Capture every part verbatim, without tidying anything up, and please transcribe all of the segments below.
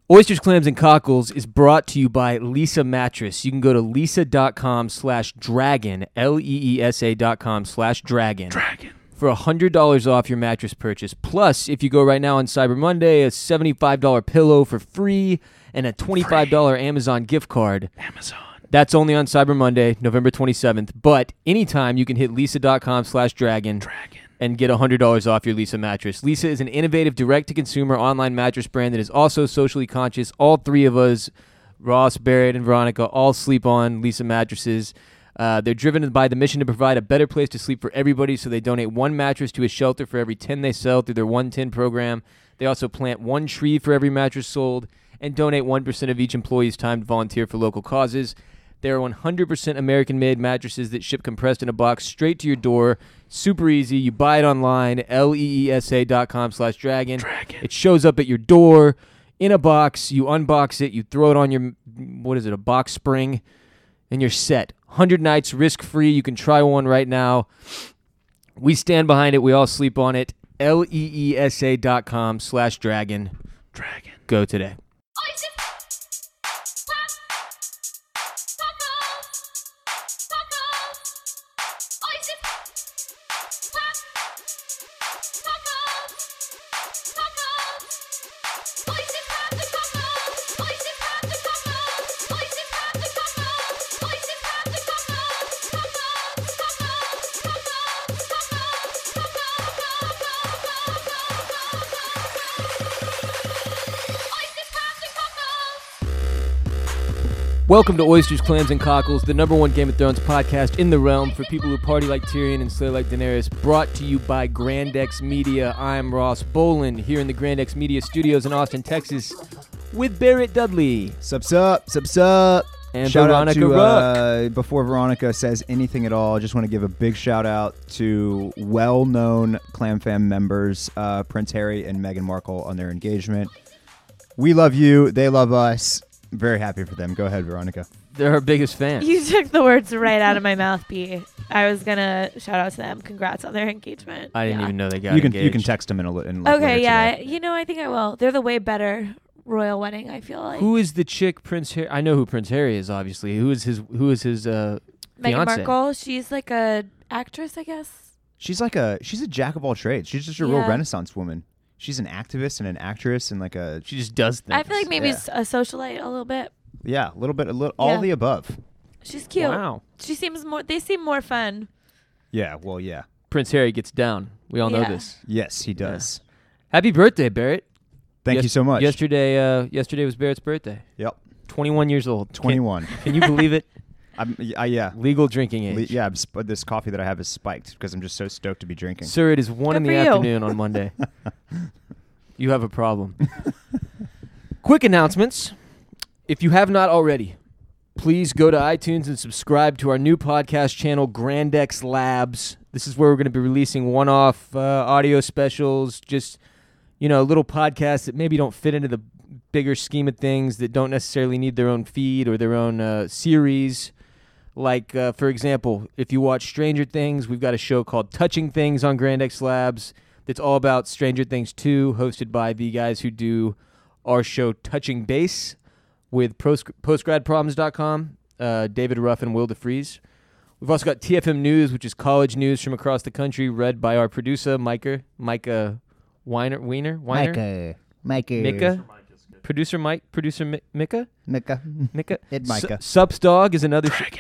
Oysters, Clams, and Cockles is brought to you by Leesa Mattress. You can go to leesa.com slash dragon, L E E S A dot com slash dragon. Dragon. For one hundred dollars off your mattress purchase. Plus, if you go right now on Cyber Monday, a seventy-five dollars pillow for free and a twenty-five dollars free. Amazon gift card. Amazon. That's only on Cyber Monday, November twenty-seventh. But anytime you can hit leesa.com slash dragon. Dragon. And get one hundred dollars off your Leesa mattress. Leesa is an innovative direct-to-consumer online mattress brand that is also socially conscious. All three of us, Ross, Barrett, and Veronica, all sleep on Leesa mattresses. Uh, they're driven by the mission to provide a better place to sleep for everybody, so they donate one mattress to a shelter for every ten they sell through their one ten program. They also plant one tree for every mattress sold and donate one percent of each employee's time to volunteer for local causes. There are one hundred percent American-made mattresses that ship compressed in a box straight to your door. Super easy. You buy it online, L E E S A dot com slash dragon. Dragon. It shows up at your door in a box. You unbox it. You throw it on your, what is it, a box spring, and you're set. one hundred nights, risk-free. You can try one right now. We stand behind it. We all sleep on it. L E E S A dot com slash dragon. Dragon. Go today. Welcome to Oysters, Clams, and Cockles, the number one Game of Thrones podcast in the realm for people who party like Tyrion and slay like Daenerys, brought to you by Grand X Media. I'm Ross Boland, here in the Grand X Media studios in Austin, Texas, with Barrett Dudley. Sup, sup, sup, sup. And shout Veronica out to, Rook. uh, before Veronica says anything at all, I just want to give a big shout out to well-known Clam Fam members, uh, Prince Harry and Meghan Markle, on their engagement. We love you. They love us. Very happy for them. Go ahead, Veronica. They're our biggest fans. You took the words right out of my mouth, B. I was going to shout out to them. Congrats on their engagement. I didn't yeah. even know they got you can engaged. You can text them in a little. Okay, yeah. Today. You know, I think I will. They're the way better royal wedding, I feel like. Who is the chick Prince Harry? I know who Prince Harry is, obviously. Who is his Who is his uh, Meghan fiance? Markle. She's like a actress, I guess. She's like a she's a jack of all trades. She's just a yeah. real Renaissance woman. She's an activist and an actress and like a. She just does things. I feel like maybe yeah. a socialite a little bit. Yeah, a little bit, a little, yeah. all the above. She's cute. Wow. She seems more. They seem more fun. Yeah, well, yeah. Prince Harry gets down. We all yeah. know this. Yes, he does. Yeah. Happy birthday, Barrett. Thank Yes- you so much. Yesterday, uh, yesterday was Barrett's birthday. Yep. twenty-one years old. twenty-one. Can, can you believe it? I'm, uh, yeah. Legal drinking age. Le- yeah, I'm sp- this coffee that I have is spiked because I'm just so stoked to be drinking. Sir, it is one Good in the for you. afternoon on Monday. You have a problem. Quick announcements. If you have not already, please go to iTunes and subscribe to our new podcast channel, Grand X Labs. This is where we're going to be releasing one-off uh, audio specials, just, you know, little podcasts that maybe don't fit into the bigger scheme of things, that don't necessarily need their own feed or their own uh, series. Like, uh, for example, if you watch Stranger Things, we've got a show called Touching Things on Grand X Labs that's all about Stranger Things two, hosted by the guys who do our show Touching Base with post- postgrad problems dot com, uh, David Ruff and Will DeFries. We've also got T F M News, which is college news from across the country, read by our producer, Micah, Micah Weiner, Weiner, Weiner, Micah. Micah. Micah, producer Mike, producer Mi- Micah, Micah. Micah. Ed Micah. S- Sups Dog is another. Sh-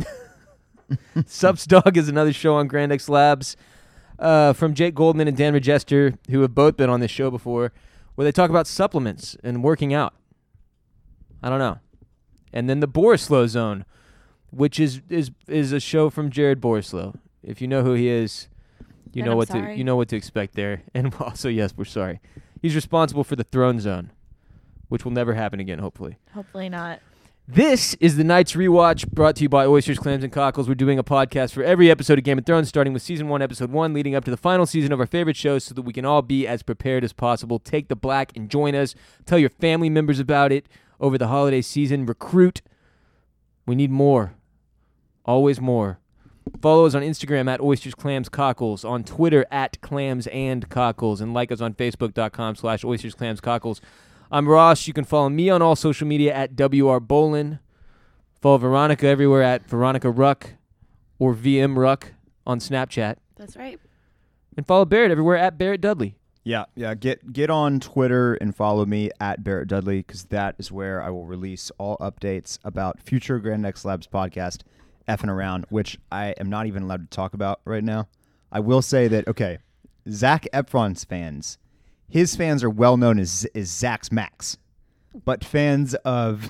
Sups Dog is another show on Grand X Labs uh, from Jake Goldman and Dan Regester, who have both been on this show before, where they talk about supplements and working out. I don't know. And then the Borislow Zone, which is is is a show from Jared Borislow. If you know who he is, you And know I'm what sorry. to you know what to expect there. And also, yes, we're sorry. He's responsible for the Throne Zone, which will never happen again, hopefully. Hopefully not. This is the Night's Rewatch, brought to you by Oysters, Clams, and Cockles. We're doing a podcast for every episode of Game of Thrones, starting with Season one, Episode one, leading up to the final season of our favorite shows so that we can all be as prepared as possible. Take the black and join us. Tell your family members about it over the holiday season. Recruit. We need more. Always more. Follow us on Instagram at Oysters, Clams, Cockles, on Twitter at Clams and Cockles, and like us on Facebook.com slash Oysters, Clams, Cockles. I'm Ross. You can follow me on all social media at W R Bolin. Follow Veronica everywhere at Veronica Ruck or V M Ruck on Snapchat. That's right. And follow Barrett everywhere at Barrett Dudley. Yeah, yeah. Get get on Twitter and follow me at Barrett Dudley, because that is where I will release all updates about future Grand X Labs podcast, Effing Around, which I am not even allowed to talk about right now. I will say that, okay, Zac Efron's fans, his fans are well known as, as Zach's Max, but fans of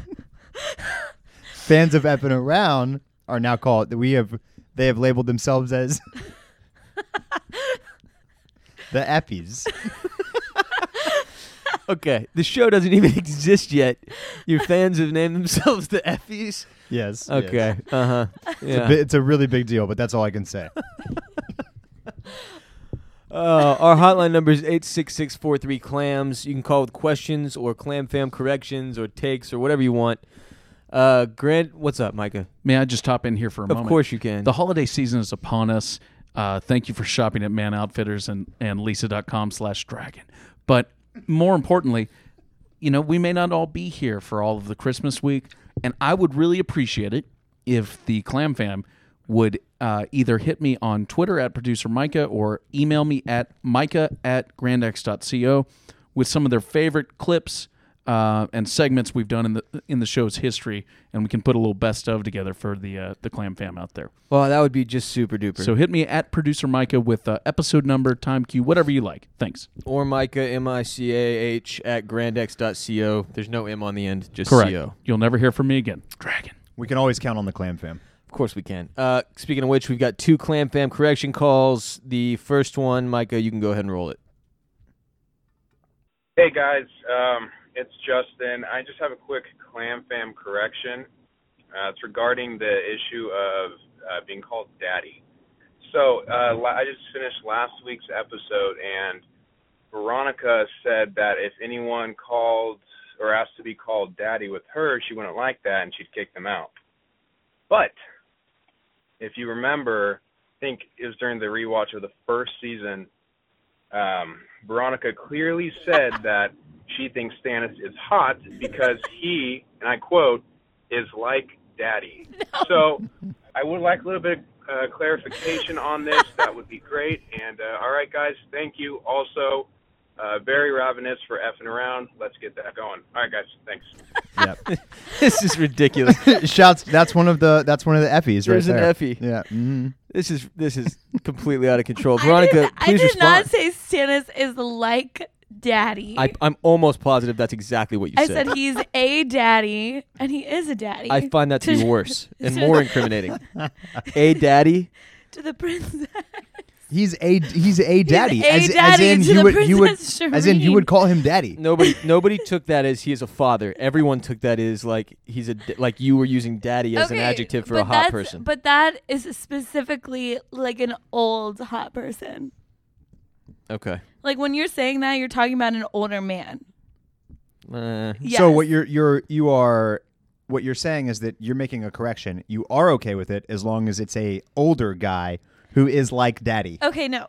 fans of Effing Around are now called, we have, they have labeled themselves as the Effies. Okay, the show doesn't even exist yet. Your fans have named themselves the Effies? Yes. Okay, yes. uh-huh. It's, Yeah. a bi- it's a really big deal, but that's all I can say. Uh, our hotline number is eight six six, four three, clams. You can call with questions or Clam Fam corrections or takes or whatever you want. Uh, Grant, what's up, Micah? May I just hop in here for a Of moment? course you can. The holiday season is upon us. Uh, thank you for shopping at Man Outfitters and, and Lisa.com slash dragon. But more importantly, you know, we may not all be here for all of the Christmas week, and I would really appreciate it if the Clam Fam would uh, either hit me on Twitter at producer Micah or email me at micah at grandx.co with some of their favorite clips uh, and segments we've done in the in the show's history, and we can put a little best of together for the uh, the Clam Fam out there. Well, that would be just super duper. So hit me at producer Micah with uh, episode number, time cue, whatever you like. Thanks. Or Micah, M I C A H, at grandx.co. There's no M on the end, just Correct. C O. You'll never hear from me again. Dragon. We can always count on the Clam Fam. Of course we can. Uh, speaking of which, we've got two Clam Fam correction calls. The first one, Micah, you can go ahead and roll it. Hey guys, um, it's Justin. I just have a quick Clam Fam correction. Uh, it's regarding the issue of uh, being called daddy. So uh, la- I just finished last week's episode, and Veronica said that if anyone called or asked to be called daddy with her, she wouldn't like that and she'd kick them out. But if you remember, I think it was during the rewatch of the first season, um, Veronica clearly said that she thinks Stannis is hot because he, and I quote, is like daddy. No. So I would like a little bit of uh, clarification on this. That would be great. And uh, all right, guys, thank you. Also, uh, very ravenous for effing around. Let's get that going. All right, guys, thanks. Yep. This is ridiculous. Shouts. That's one of the. That's one of the Effies right There's an there. Effie. Yeah. Mm-hmm. This is this is completely out of control. Veronica, I please did, I did respond. not say Stannis is like daddy. I, I'm almost positive that's exactly what you I said. said he's a daddy, and he is a daddy. I find that to be To- worse and to- more incriminating. A daddy? to the princess. He's a he's a daddy. a as, daddy as in to you the would you would Princess as in you Shireen. would call him daddy. Nobody nobody took that as he is a father. Everyone took that as like he's a d- like you were using daddy as an Okay, adjective for but a hot that's- person. But that is specifically like an old hot person. Okay. Like when you're saying that, you're talking about an older man. Uh, Yes. So what you're you're you are what you're saying is that you're making a correction. You are okay with it as long as it's a older guy who is like daddy. Okay, no.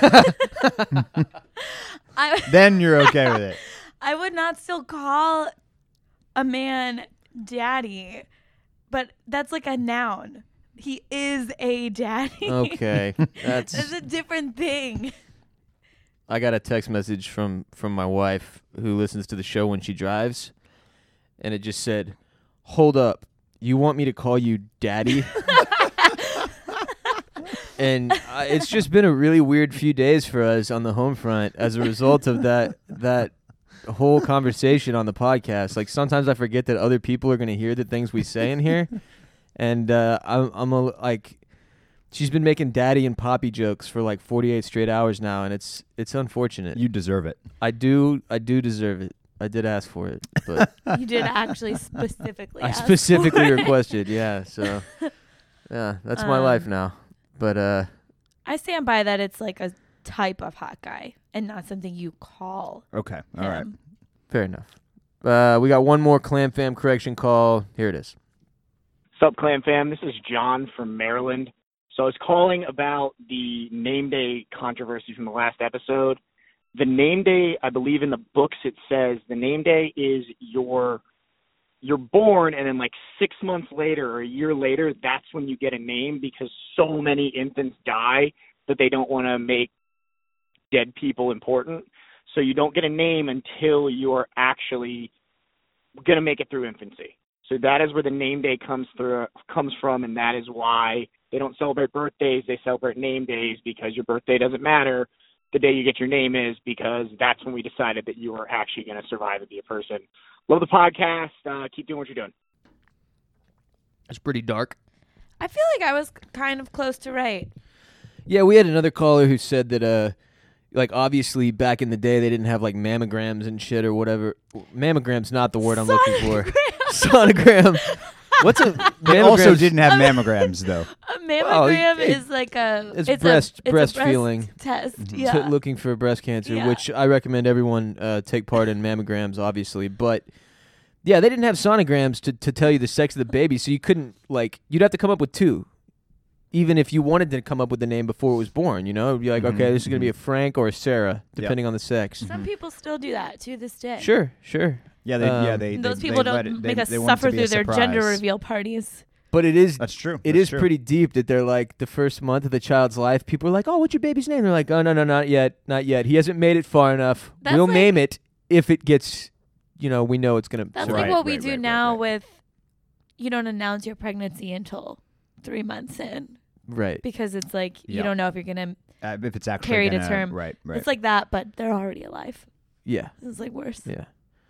I Then you're okay with it. I would not still call a man daddy, but that's like a noun. He is a daddy. okay. That's That's a different thing. I got a text message from from my wife who listens to the show when she drives, and it just said, "Hold up. You want me to call you daddy?" And uh, it's just been a really weird few days for us on the home front as a result of that that whole conversation on the podcast. Like sometimes I forget that other people are going to hear the things we say in here, and uh, I'm, I'm a, like, she's been making daddy and poppy jokes for like forty-eight straight hours now, and it's it's unfortunate. You deserve it. I do I do deserve it. I did ask for it, but You did actually specifically I ask specifically for it. requested. Yeah, so yeah, that's my Um, life now. But uh. I stand by that it's like a type of hot guy and not something you call Okay. All right. him. Fair enough. Uh, we got one more Clam Fam correction call. Here it is. Sup, Clam Fam? This is John from Maryland. So I was calling about the name day controversy from the last episode. the name day, I believe in the books it says the name day is your you're born, and then like six months later or a year later, that's when you get a name, because so many infants die that they don't want to make dead people important. So you don't get a name until you're actually going to make it through infancy. So that is where the name day comes through comes from, and that is why they don't celebrate birthdays. They celebrate name days, because your birthday doesn't matter. The day you get your name is, because that's when we decided that you are actually going to survive and be a person. Love the podcast. Uh, keep doing what you're doing. It's pretty dark. I feel like I was kind of close to right. Yeah, we had another caller who said that, uh, like, obviously back in the day they didn't have, like, mammograms and shit or whatever. Mammogram's not the word I'm looking for. Sonogram. What's a They also didn't have mammograms, though. A mammogram it- is like a it's it's breast- a, it's breast a breast feeling. test. Mhm. Yeah. to looking for breast cancer, Yeah. which I recommend everyone uh, take part in mammograms, obviously. But yeah, they didn't have sonograms to, to tell you the sex of the baby, so you couldn't, like, you'd have to come up with two. Even if you wanted to come up with the name before it was born, you know, you'd be like, Mhm, okay, this is going to be a mhm. Frank or a Sarah, depending on the sex. Some people still do that to this day. Sure, sure. Yeah, they, yeah, Um, they. Those they, people they let don't it, make they, us they want it to suffer be a through their gender surprise. reveal parties. But it is That's true. it That's is true. pretty deep that they're like, the first month of the child's life, people are like, oh, what's your baby's name? They're like, oh, no, no, not yet, not yet. He hasn't made it far enough. That's We'll like- name it if it gets, you know, we know it's going to. That's Right, like what we right, do right, right, now right. with, you don't announce your pregnancy until three months in, Right. because it's like you Yeah. don't know if you're gonna Uh, if it's actually carry to gonna- term. Right, right. It's like that, but they're already alive. Yeah. It's like worse. Yeah.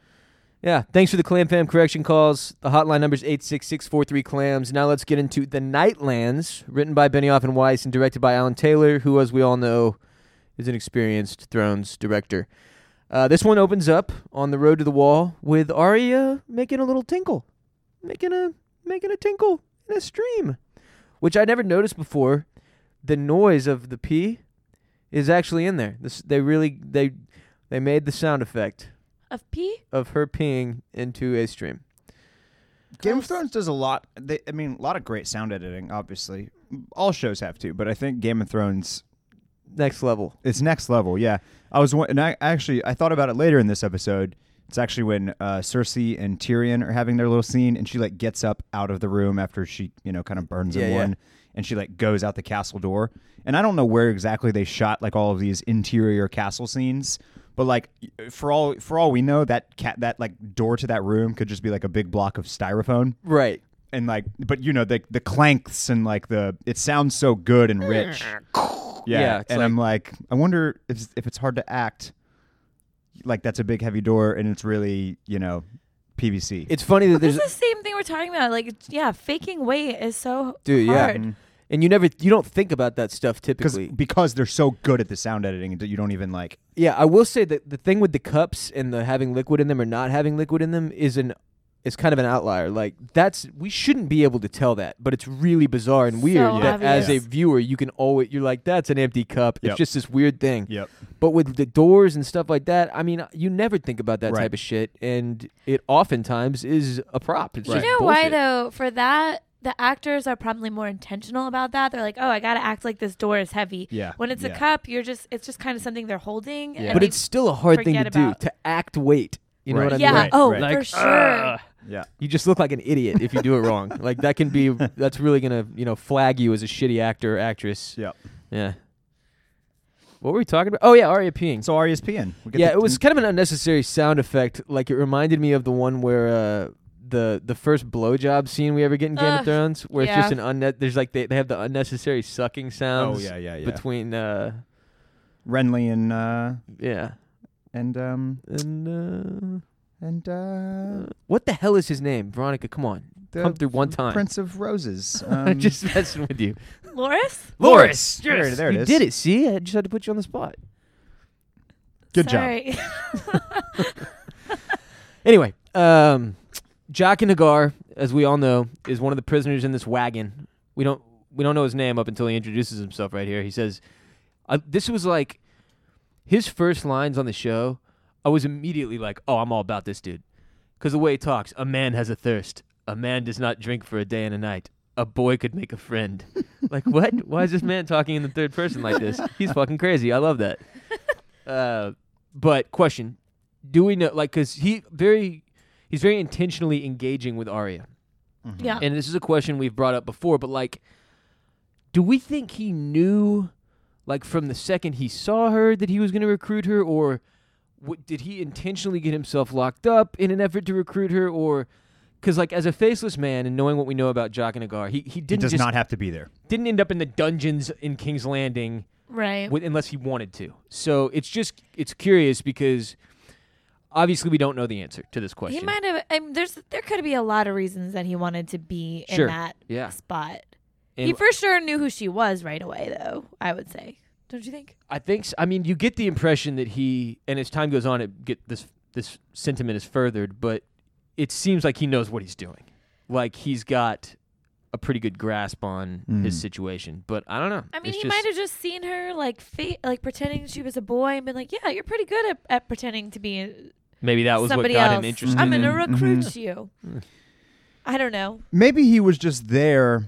Yeah. Thanks for the Clam Fam correction calls. The hotline number is eight six six four three clams. Now let's get into The Nightlands, written by Benioff and Weiss and directed by Alan Taylor, who, as we all know, is an experienced Thrones director. Uh, this one opens up on the road to the wall with Arya making a little tinkle, making a making a tinkle in a stream, which I never noticed before. The noise of the pee is actually in there. This they really they they made the sound effect Of pee? of her peeing into a stream. Game of Gross. Thrones does a lot. They, I mean, a lot of great sound editing. Obviously, all shows have to, but I think Game of Thrones, Next level. it's next level. Yeah, I was, wa- and I actually I thought about it later in this episode. It's actually when uh, Cersei and Tyrion are having their little scene, and she like gets up out of the room after she, you know, kind of burns Yeah, in yeah. one, and she like goes out the castle door. And I don't know where exactly they shot like all of these interior castle scenes, but like for all for all we know, that cat that like door to that room could just be like a big block of styrofoam. Right. And like, but you know, the the clanks and like the it sounds so good and rich. Yeah, Yeah, it's and like- I'm like, I wonder if it's- if it's hard to act like that's a big heavy door and it's really, you know, P V C. It's funny that It's there's the same thing we're talking about. Like, it's- yeah, faking weight is so Dude, yeah. hard. Mhm. and you never you don't think about that stuff because typically. because they're so good at the sound editing that you don't even like. Yeah, I will say that the thing with the cups and the having liquid in them or not having liquid in them is an is kind of an outlier. Like that's we shouldn't be able to tell that, but it's really bizarre and weird So that as a obvious. viewer you can always you're like that's an empty cup. It's Yep. just this weird thing. Yep. But with the doors and stuff like that, I mean, you never think about that Right. type of shit, and it oftentimes is a prop. It's Right. just You know why bullshit. though? For that, the actors are probably more intentional about that. They're like, oh, I gotta act like this door is heavy. Yeah. When it's yeah. a cup, you're just it's just kind of something they're holding. Yeah. and But they- it's still a hard thing to forget do about- to act weight. You know Right. what I yeah. mean? Right, oh, right. for Like, sure. uh, Yeah. You just look like an idiot if you do it wrong. Like that can be that's really gonna you know flag you as a shitty actor or actress. Yep. Yeah. What were we talking about? Oh yeah, Arya peeing. So Arya's peeing. We get Yeah, the- it was kind of an unnecessary sound effect. Like it reminded me of the one where uh, the the first blowjob scene we ever get in Game of Ugh, Thrones, where it's just yeah. an unnet. There's like they they have the unnecessary sucking Oh sounds yeah, yeah, yeah. between uh Renly and uh yeah and um and and uh, uh uh, what the hell is his name? Veronica, come on, the come through one time. Prince of Roses. I'm Um, just messing with you. Loris? Loris, There- yes. there it you is. did it. See, I just had to put you on the spot. Good job. Sorry. Anyway, um, Jaqen H'ghar, as we all know, is one of the prisoners in this wagon. We don't we don't know his name up until he introduces himself right here. He says, uh, "This was like his first lines on the show." I was immediately like, "Oh, I'm all about this dude," because the way he talks, a man has a thirst. A man does not drink for a day and a night. A boy could make a friend. Like what? Why is this man talking in the third person like this? He's fucking crazy. I love that. Uh, but question: do we know? Like, because he very, he's very intentionally engaging with Arya, Mm-hmm. Yeah. and this is a question we've brought up before. But like, do we think he knew, like, from the second he saw her, that he was going to recruit her, or w- did he intentionally get himself locked up in an effort to recruit her, or? Because, like, as a faceless man and knowing what we know about Jaqen H'ghar, he, he He didn't does just not have to be there. didn't end up in the dungeons in King's Landing Right. with, unless he wanted to. So it's just it's curious because obviously we don't know the answer to this question. He might have. I mean, there's there could be a lot of reasons that he wanted to be Sure. in that Yeah. spot. And He for sure knew who she was right away, though. I would say, don't you think? I think s I I mean you get the impression that he, and as time goes on, it get this this sentiment is furthered, but it seems like he knows what he's doing. Like he's got a pretty good grasp on his Mm. situation, but I don't know. I mean, It's he just- might have just seen her like fa- like pretending she was a boy and been like, "Yeah, you're pretty good at, at pretending to be uh, maybe that was somebody what got else. him interested. I'm gonna Mhm, recruit mhm. you." I don't know, Maybe he was just there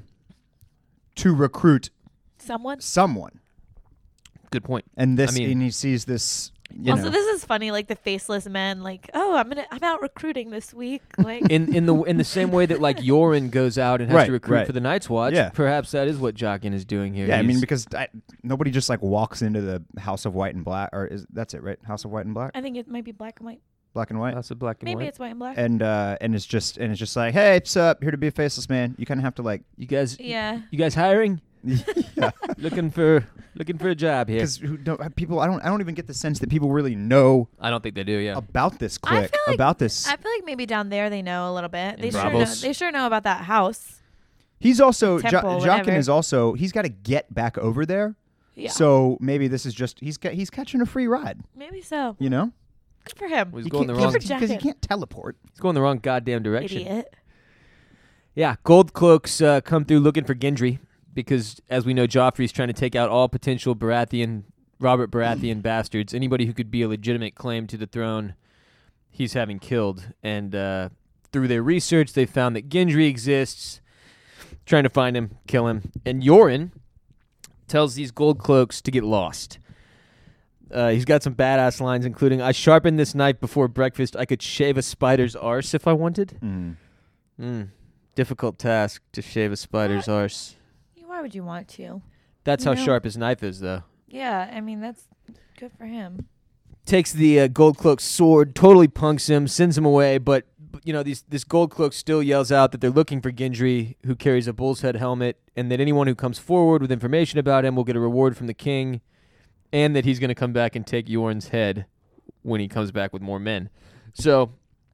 to recruit someone. someone, Good point. and this, I mean- and he sees this. You Also, know, this is funny. Like the faceless men, like, "Oh, I'm gonna, I'm out recruiting this week." Like, In in the in the same way that like Yoren goes out and has Right, to recruit right. for the Night's Watch, Yeah. perhaps that is what Jaqen is doing here. yeah, I mean, He's- because I, nobody just like walks into the House of White and Black, or is that's it, right? House of White and Black, I think it might be black and white. black and white, that's a black and Maybe white. it's white and black. and uh, and it's just and it's just like, hey, what's up? Here to be a faceless man. You kind of have to like, You guys, Yeah. you guys hiring? yeah, looking for looking for a job here. because who don't people? I don't I don't even get the sense that people really know I don't think they do. Yeah. about this I clique, feel like- about this. I feel like maybe down there they know a little bit. They In sure know. Bravos. They sure know about that house. He's also jo- Temple, Jaqen whatever. is also he's got to get back over there. Yeah. So maybe this is just he's ca- he's catching a free ride. Maybe so. You know, Good for him. Well, he's He going the can't- wrong. for because he Jaqen. can't teleport. He's going the wrong goddamn direction. Idiot. Yeah. Gold cloaks uh, come through looking for Gendry because, as we know, Joffrey's trying to take out all potential Baratheon, Robert Baratheon bastards. Anybody who could be a legitimate claim to the throne, he's having killed. And uh, through their research, they found that Gendry exists. Trying to find him, kill him, and Yoren tells these gold cloaks to get lost. Uh, he's got some badass lines, including, "I sharpened this knife before breakfast. I could shave a spider's arse if I wanted." Mm. Mm. Difficult task to shave a spider's What? arse. Why would you want to? That's You how know- sharp his knife is, though. Yeah, I mean that's good for him. Takes the uh, gold cloak's sword, totally punks him, sends him away. But, but you know, these this gold cloak still yells out that they're looking for Gendry, who carries a bull's head helmet, and that anyone who comes forward with information about him will get a reward from the king, and that he's going to come back and take Yoren's head when he comes back with more men. So,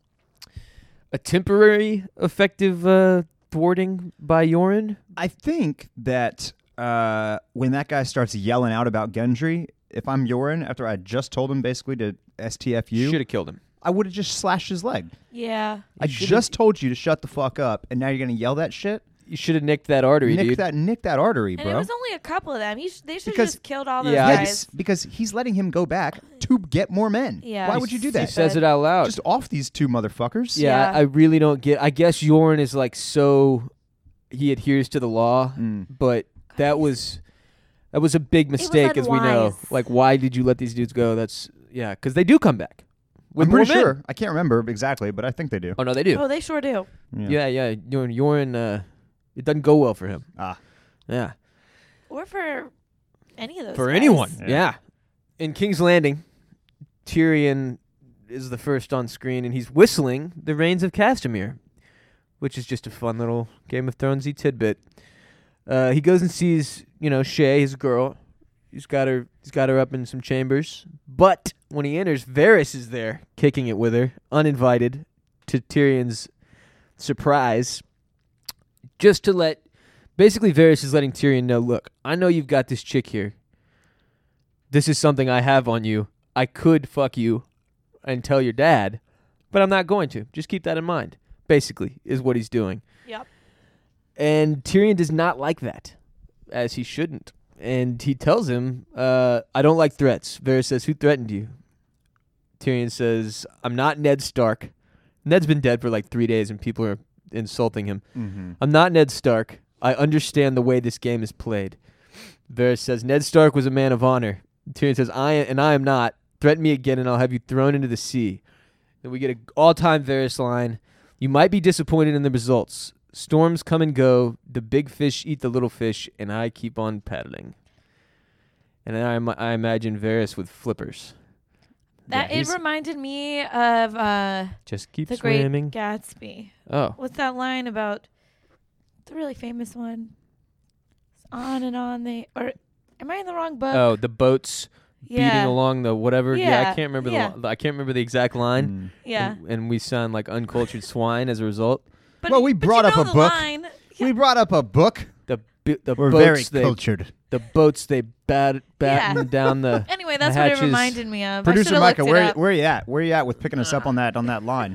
a temporary effective uh, thwarting by Yoren. I think that uh, when that guy starts yelling out about Gendry, if I'm Yoren, after I just told him basically to S T F you, Should have killed him. I would have just slashed his leg. Yeah. I should've- just told you to shut the fuck up, and now you're gonna yell that shit. You should have nicked that artery, Nick dude. that, nick that artery, And bro. it was only a couple of them. He sh- they should have Because- just killed all those Yeah, I Yes, guys. because he's letting him go back to get more men. Yeah. Why He would you do He that? says it out loud. Just off these two motherfuckers. yeah, Yeah. I really don't get. I guess Yoren is like so he adheres to the law, Mm. but that was that was a big mistake, as we know. unwise. Like, why did you let these dudes go? That's yeah, because they do come back. With I'm more pretty men. sure. I can't remember exactly, but I think they do. Oh no, they do. Oh, they sure do. yeah, yeah. Yoren, Yoren uh, it doesn't go well for him. Ah. Yeah, Or for any of those. for guys. anyone. Yeah. Yeah. In King's Landing, Tyrion is the first on screen, and he's whistling "The Rains of Castamere," which is just a fun little Game of Thronesy tidbit. Uh, he goes and sees, you know, Shay, his girl. He's got her. He's got her up in some chambers. But when he enters, Varys is there, kicking it with her, uninvited, to Tyrion's surprise. Just to let, basically, Varys is letting Tyrion know, look, I know you've got this chick here. This is something I have on you. I could fuck you and tell your dad, but I'm not going to. Just keep that in mind, basically, is what he's doing. Yep. And Tyrion does not like that, as he shouldn't. And he tells him, uh, I don't like threats. Varys says, who threatened you? Tyrion says, I'm not Ned Stark. Ned's been dead for like three days and people are insulting him. Mm-hmm. I'm not Ned Stark. I understand the way this game is played. Varys says, Ned Stark was a man of honor. Tyrion says, I and I am not. Threaten me again, and I'll have you thrown into the sea. Then we get an all-time Varys line. You might be disappointed in the results. Storms come and go. The big fish eat the little fish, and I keep on paddling. And then I, I imagine Varys with flippers. That Yeah, it he's- reminded me of uh, Just keep the swimming. Great Gatsby. Oh. What's that line about? The really famous one. It's on and on they or am I in the wrong book? Oh, the boats beating yeah. along the whatever. Yeah, I Yeah, can't remember yeah. the I can't remember the exact line. Mm. Yeah. And, and we sound like uncultured swine as a result. But, Well, we but brought you up know a the book. Line. We brought up a book. The bi- the We're boats very they cultured. the boats they bat batten Yeah. down the Anyway, that's what it hatches. reminded me of. I Producer should've Micah, looked it where up. where you at? Where you at with picking us up on that on that line?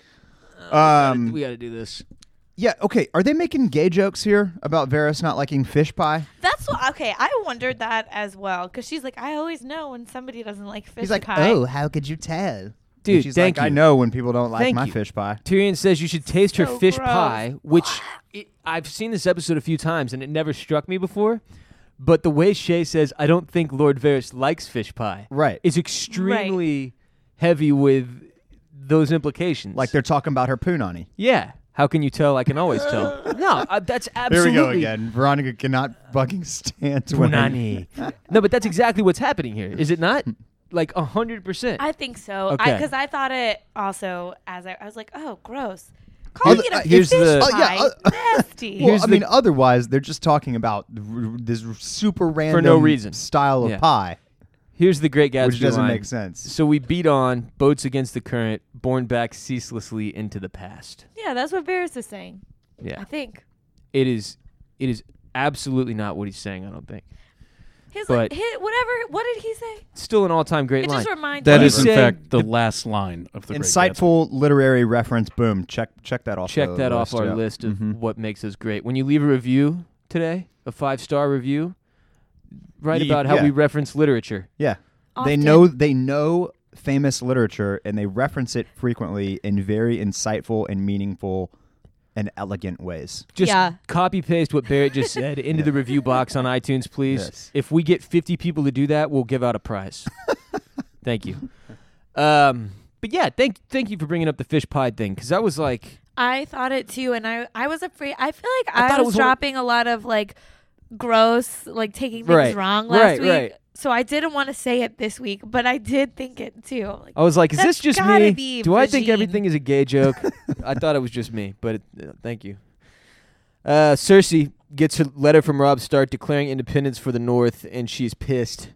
Um, um, we got to do this. yeah. Okay. Are they making gay jokes here about Varys not liking fish pie? That's what, okay. I wondered that as well because she's like, I always know when somebody doesn't like fish He's like, pie. oh, how could you tell? Dude, And she's thank like, you. I know when people don't like Thank my you. fish pie. Tyrion says you should taste her So fish gross. pie, which it, I've seen this episode a few times and it never struck me before. But the way Shay says, I don't think Lord Varys likes fish pie, Right. is extremely heavy with those implications. Like they're talking about her punani. yeah. How can you tell? I can always tell. No, uh, that's Here absolutely. we go again. Veronica cannot fucking stand women. Punani. No, but that's exactly what's happening here, is it not? Like a hundred percent. I think so. Okay. Because I, thought it also as I, I was like, oh, gross. Calling Well, it a uh, here's fish the- Oh, pie, yeah, uh, nasty. Well, Here's I the- mean, otherwise they're just talking about r- this super random no reason. style of Yeah. pie, Here's the Great Gatsby which doesn't line. make sense. So we beat on, boats against the current, borne back ceaselessly into the past. Yeah, that's what Varys is saying. Yeah. I think. It is it is absolutely not what he's saying, I don't think. His, But- like, his, whatever. What did he say? Still an all-time great It line. just reminds That me. is, in saying fact, the the- last line of the Great Insightful literary reference. Boom. Check check that off. Check the that off list, our yeah. list of Mhm. what makes us great. When you leave a review today, a five-star review, write Ye- about how yeah. we reference literature. Yeah. They Often. know they know famous literature and they reference it frequently in very insightful and meaningful and elegant ways. Just Yeah. copy paste what Barrett just said into the review box on iTunes, please. Yes. If we get fifty people to do that, we'll give out a prize. Thank you. Um, but yeah, thank thank you for bringing up the fish pie thing because that was like I thought it too, and I I was afraid. I feel like I I, thought it was, was one of- dropping a lot of like gross, like taking things Right, wrong last right, week. right. So I didn't want to say it this week, but I did think it too. Like, I was like, is That's this just gotta me? be Do I think Regine. everything is a gay joke? I thought it was just me, but it, uh, thank you. Uh, Cersei gets her letter from Robb Stark declaring independence for the North, and she's pissed.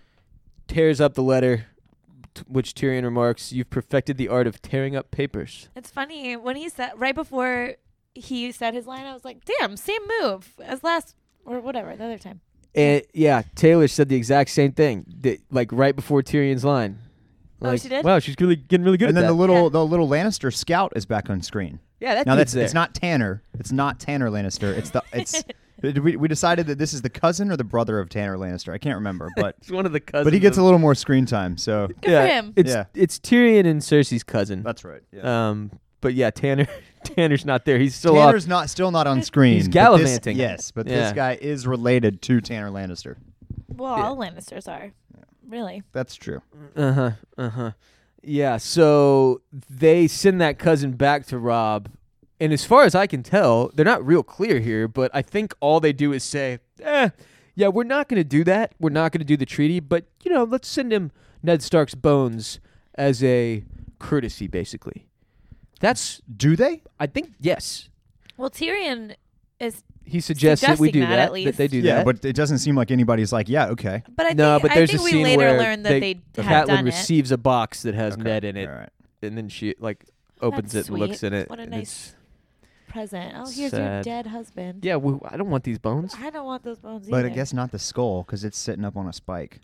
Tears up the letter, t- which Tyrion remarks, "You've perfected the art of tearing up papers." it's funny when he said right before he said his line. I was like, "Damn, same move as last or whatever the other time." And yeah, Taylor said the exact same thing, that, like right before Tyrion's line. Oh, Like, she did? Wow, she's really getting really good And at then that. the little Yeah. the little Lannister scout is back on screen. yeah, that Now dude's that's it's there. not Tanner. It's not Tanner Lannister. It's the it's we we decided that this is the cousin or the brother of Tanner Lannister. I can't remember, but It's one of the cousins. but he gets of- a little more screen time. So Good yeah, for him. It's Yeah. it's Tyrion and Cersei's cousin. that's right. Yeah. Um, but yeah, Tanner Tanner's not there. He's still Tanner's off. not still not on screen. He's but gallivanting. This, yes, but Yeah. this guy is related to Tanner Lannister. Well, Yeah. all Lannisters are, really. That's true. Uh huh. Uh huh. Yeah. So they send that cousin back to Robb, and as far as I can tell, they're not real clear here. But I think all they do is say, "Eh, yeah, we're not going to do that. We're not going to do the treaty. But you know, let's send him Ned Stark's bones as a courtesy, basically." That's, Do they? I think, yes. Well, Tyrion is, He suggests that we do Suggesting that, that. at That least. they do yeah, that. but it doesn't seem like anybody's like, yeah, okay. but I no, think but I there's think a we scene later where learned that they, they, had Catelyn done receives a box that has Okay. Ned in it, All right. and then she like opens That's it and looks sweet. in it. What a and nice it's- it present. Oh, here's your Sad. dead husband. Yeah, well, I don't want these bones. I don't want those bones But either. I guess not the skull because it's sitting up on a spike.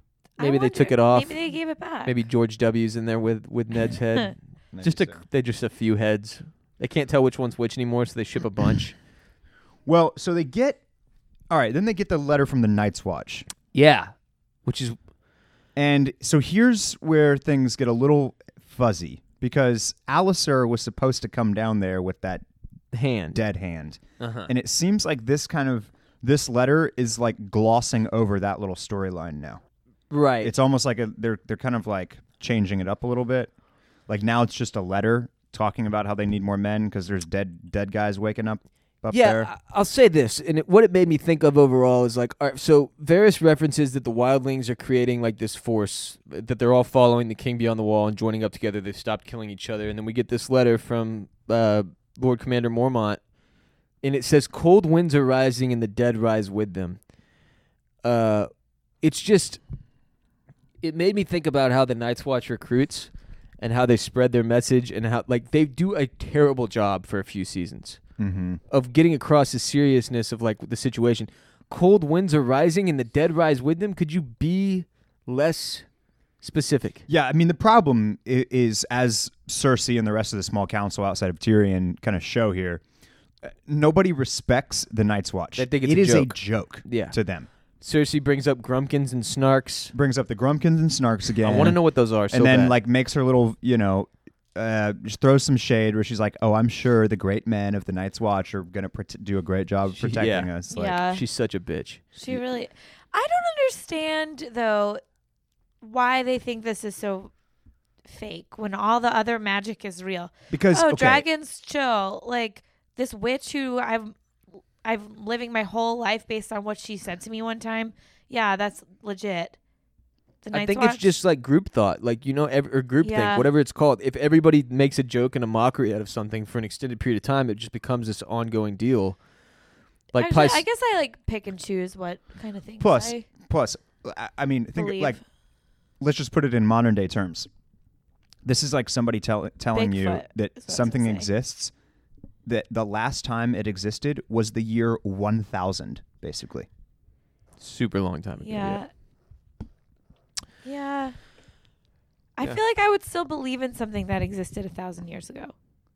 I Maybe they took wonder- it off. Maybe they gave it back. Maybe George W's in there with with Ned's head. Maybe just a so. they just a few heads. They can't tell which one's which anymore, so they ship a bunch. Well, so they get. All right, then they get the letter from the Night's Watch. Yeah, which is And so here's where things get a little fuzzy because Alliser was supposed to come down there with that hand. dead hand. Uh-huh. And it seems like this kind of this letter is like glossing over that little storyline now. Right. It's almost like a they're they're kind of like changing it up a little bit. Like now it's just a letter talking about how they need more men because there's dead dead guys waking up up yeah, there. I- I'll say this, and it, what it made me think of overall is like, all right, so Varys references that the wildlings are creating like this force, that they're all following the king beyond the wall and joining up together. They've stopped killing each other, and then we get this letter from uh, Lord Commander Mormont, and it says, "Cold winds are rising, and the dead rise with them." Uh, it's just, it made me think about how the Night's Watch recruits and how they spread their message, and how like they do a terrible job for a few seasons. Mm-hmm. Of getting across the seriousness of like the situation. Cold winds are rising and the dead rise with them. Could you be less specific? Yeah, I mean the problem is, is as Cersei and the rest of the small council outside of Tyrion kind of show here, uh, nobody respects the Night's Watch. They think it's It a is joke. a joke Yeah. to them. Cersei brings up Grumpkins and Snarks. Brings up the Grumpkins and Snarks again. I want to know what those are. So and then bad. like makes her little, you know, uh, just throws some shade where she's like, "Oh, I'm sure the great men of the Night's Watch are gonna prote- do a great job of She- protecting yeah. us." Like, yeah. she's such a bitch. She really. I don't understand though why they think this is so fake when all the other magic is real. because Oh, okay, dragons chill. Like this witch who I've I've living my whole life based on what she said to me one time. Yeah, that's legit. The I Night's think Watch. it's just like group thought, like, you know, ev- or group Yeah. think, whatever it's called. If everybody makes a joke and a mockery out of something for an extended period of time, it just becomes this ongoing deal. Like Actually, Pis- I guess I like pick and choose what kind of things. Plus, I plus, I, I mean, think believe. like let's just put it in modern day terms. This is like somebody tell, telling you Bigfoot that is what I was something gonna say. exists. That the last time it existed was the year one thousand, basically. super long time ago. yeah. Yeah. I Yeah. feel like I would still believe in something that existed a thousand years ago.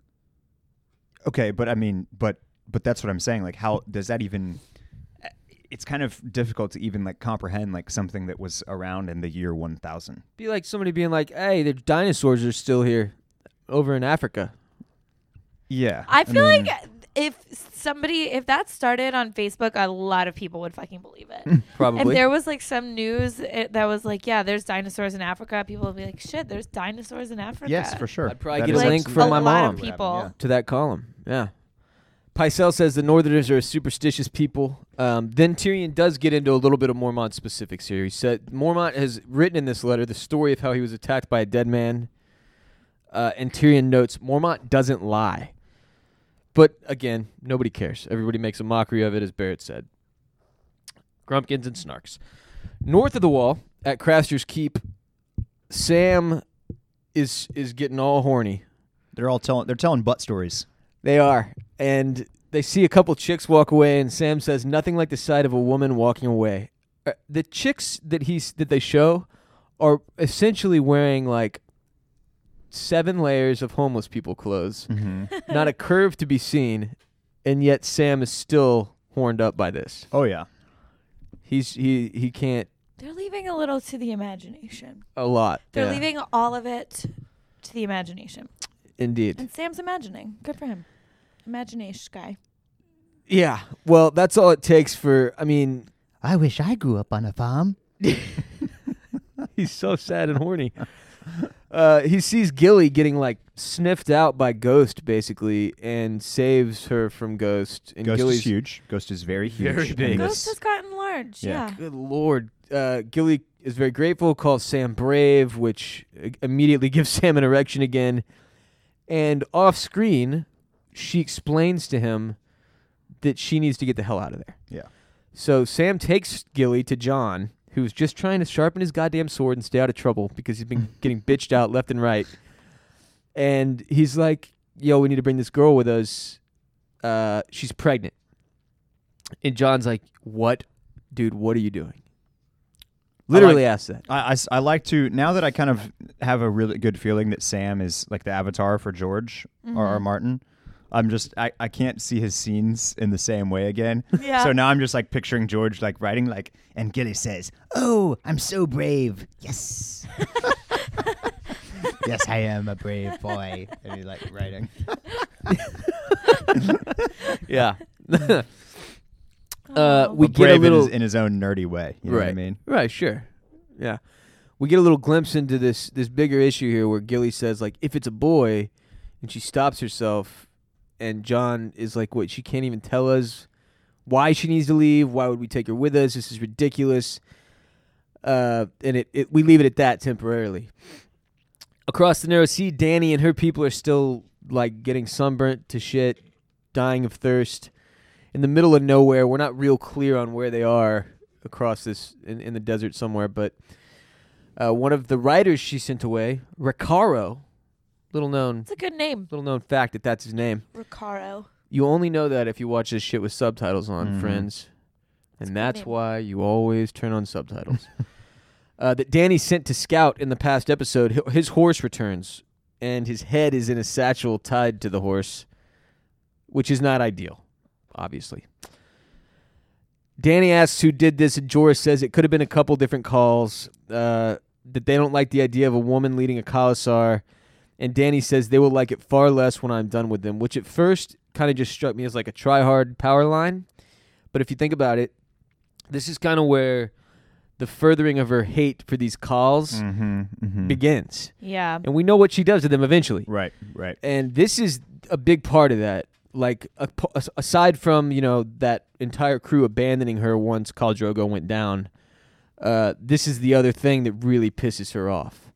Okay, but I mean, but but that's what I'm saying. Like, how does that even? It's kind of difficult to even like comprehend like something that was around in the year one thousand. Be like somebody being like, "Hey, the dinosaurs are still here, over in Africa." Yeah, I feel mean, like if somebody, if that started on Facebook, a lot of people would fucking believe it. If Probably. there was like some news it, that was like, yeah, there's dinosaurs in Africa, people would be like, shit, there's dinosaurs in Africa. yes, for sure. I'd probably That get is a Like, link from a my lot mom of people. Yeah. to that column. Yeah. Pycelle says the Northerners are a superstitious people. Um, then Tyrion does get into a little bit of Mormont specifics here. He said Mormont has written in this letter the story of how he was attacked by a dead man. Uh, and Tyrion notes Mormont doesn't lie. But again, nobody cares. Everybody makes a mockery of it, as Barrett said. Grumpkins and Snarks. North of the wall, at Craster's Keep, Sam is is getting all horny. They're all telling they're telling butt stories. They are. And they see a couple chicks walk away, and Sam says, "Nothing like the sight of a woman walking away." Uh, the chicks that he's that they show are essentially wearing like seven layers of homeless people clothes. Mm-hmm. Not a curve to be seen, and yet Sam is still horned up by this. Oh yeah. He's he he can't They're leaving a little to the imagination. a lot. They're Yeah, leaving all of it to the imagination. indeed. And Sam's imagining. Good for him. Imagination guy. Yeah. Well, that's all it takes for. I mean, I wish I grew up on a farm. he's so sad and horny. Uh, he sees Gilly getting like sniffed out by Ghost, basically, and saves her from Ghost. And Ghost Gilly's is huge. Ghost is very huge. Very big. in Ghost this- has gotten large. Yeah. Yeah. Good lord. Uh, Gilly is very grateful, calls Sam brave, which uh, immediately gives Sam an erection again. And off screen, she explains to him that she needs to get the hell out of there. Yeah. So Sam takes Gilly to John, who's just trying to sharpen his goddamn sword and stay out of trouble because he's been getting bitched out left and right. And he's like, yo, we need to bring this girl with us. Uh, she's pregnant. And John's like, what? Dude, what are you doing? Literally like- asked that. I, I s- I like to now that I kind of have a really good feeling that Sam is like the avatar for George or, or Mhm. Martin. I'm just I, I can't see his scenes in the same way again. Yeah. So now I'm just like picturing George like writing like, and Gilly says, "Oh, I'm so brave. Yes, yes, I am a brave boy." And he's like writing. Yeah. uh, Oh. we But get a brave little. in, his, in his own nerdy way. You know right. what I mean? Right, sure. Yeah. We get a little glimpse into this this bigger issue here where Gilly says, like, if it's a boy, and she stops herself, and John is like, what, she can't even tell us why she needs to leave? Why would we take her with us? This is ridiculous. Uh, and it, it we leave it at that temporarily. Across the narrow sea, Danny and her people are still, like, getting sunburnt to shit, dying of thirst. In the middle of nowhere, we're not real clear on where they are across this, in, in the desert somewhere, but... Uh, one of the writers she sent away, Recaro, little known, It's a good name. little known fact that that's his name. Recaro. You only know that if you watch this shit with subtitles on, Mhm. friends, That's a and good that's name. why you always turn on subtitles. uh, that Danny sent to scout in the past episode. Hi- His horse returns, and his head is in a satchel tied to the horse, which is not ideal, obviously. Danny asks who did this, and Jorah says it could have been a couple different calls. Uh, that they don't like the idea of a woman leading a Khalasar, and Danny says they will like it far less when I'm done with them, which at first kind of just struck me as like a try-hard power line. But if you think about it, this is kind of where the furthering of her hate for these calls Mm-hmm, mm-hmm. begins. Yeah. And we know what she does to them eventually. Right, right. And this is a big part of that. Like, a, as- aside from, you know, that entire crew abandoning her once Khal Drogo went down, uh, this is the other thing that really pisses her off.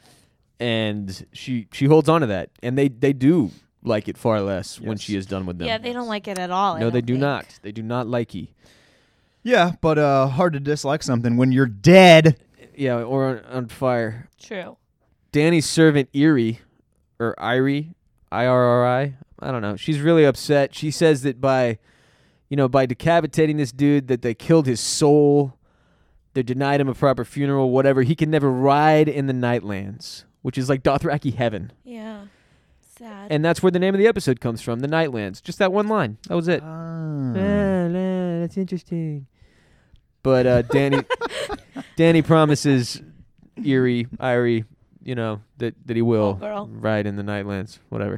And she she holds on to that. And they, they do like it far less when Yes. she is done with them. Yeah, they don't like it at all. I No, they don't do think. not. They do not like ye. Yeah, but uh, hard to dislike something when you're dead. Yeah, or on, on fire. True. Danny's servant, Eerie, or Irie, I R R I, I don't know. She's really upset. She says that by, you know, by decapitating this dude, that they killed his soul. They denied him a proper funeral, whatever. He can never ride in the Nightlands, which is like Dothraki heaven. Yeah. Sad. And that's where the name of the episode comes from, the Nightlands. Just that one line. That was it. Ah. Ah, nah, that's interesting. But uh, Danny, Danny promises Eerie, Irie, you know, that, that he will Oh, girl. ride in the Nightlands, whatever.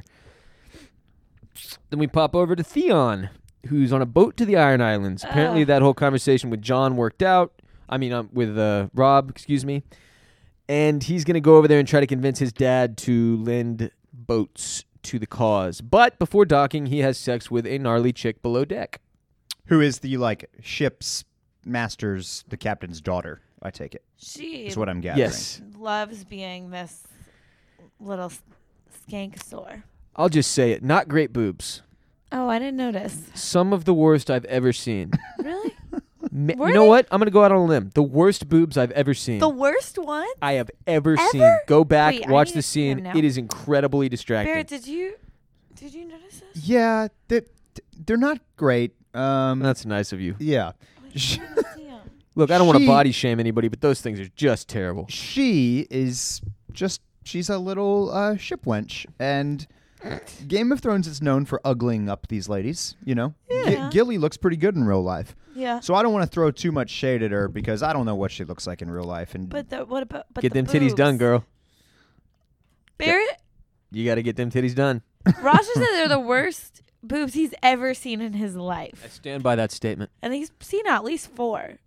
Then we pop over to Theon, who's on a boat to the Iron Islands. Apparently, Ugh. that whole conversation with John worked out. I mean, um, with uh, Rob, excuse me. And he's going to go over there and try to convince his dad to lend boats to the cause. But before docking, he has sex with a gnarly chick below deck. Who is the, like, ship's master's, the captain's daughter, I take it. She Is what I'm gathering. Yes. loves being this little s- skank sore. I'll just say it. Not great boobs. Oh, I didn't notice. Some of the worst I've ever seen. Really? Ma- Were you know they? what? I'm going to go out on a limb. The worst boobs I've ever seen. The worst one? I have ever, Ever? seen. Go back, Wait, I watch need the to see them scene. now. It is incredibly distracting. Barrett, did you did you notice this? Yeah, they're, they're not great. Um, That's nice of you. yeah. I didn't see 'em. Look, I don't want to She- body shame anybody, but those things are just terrible. She is just, she's a little uh, ship wench. And Game of Thrones is known for ugling up these ladies, you know? Gi- Yeah. Gilly looks pretty good in real life. Yeah. So I don't want to throw too much shade at her because I don't know what she looks like in real life. And But the, what about but Get the them titties done, boobs? girl. Barrett, You got to get them titties done. Roger said they're the worst boobs he's ever seen in his I life. stand by that statement. And he's seen at least four.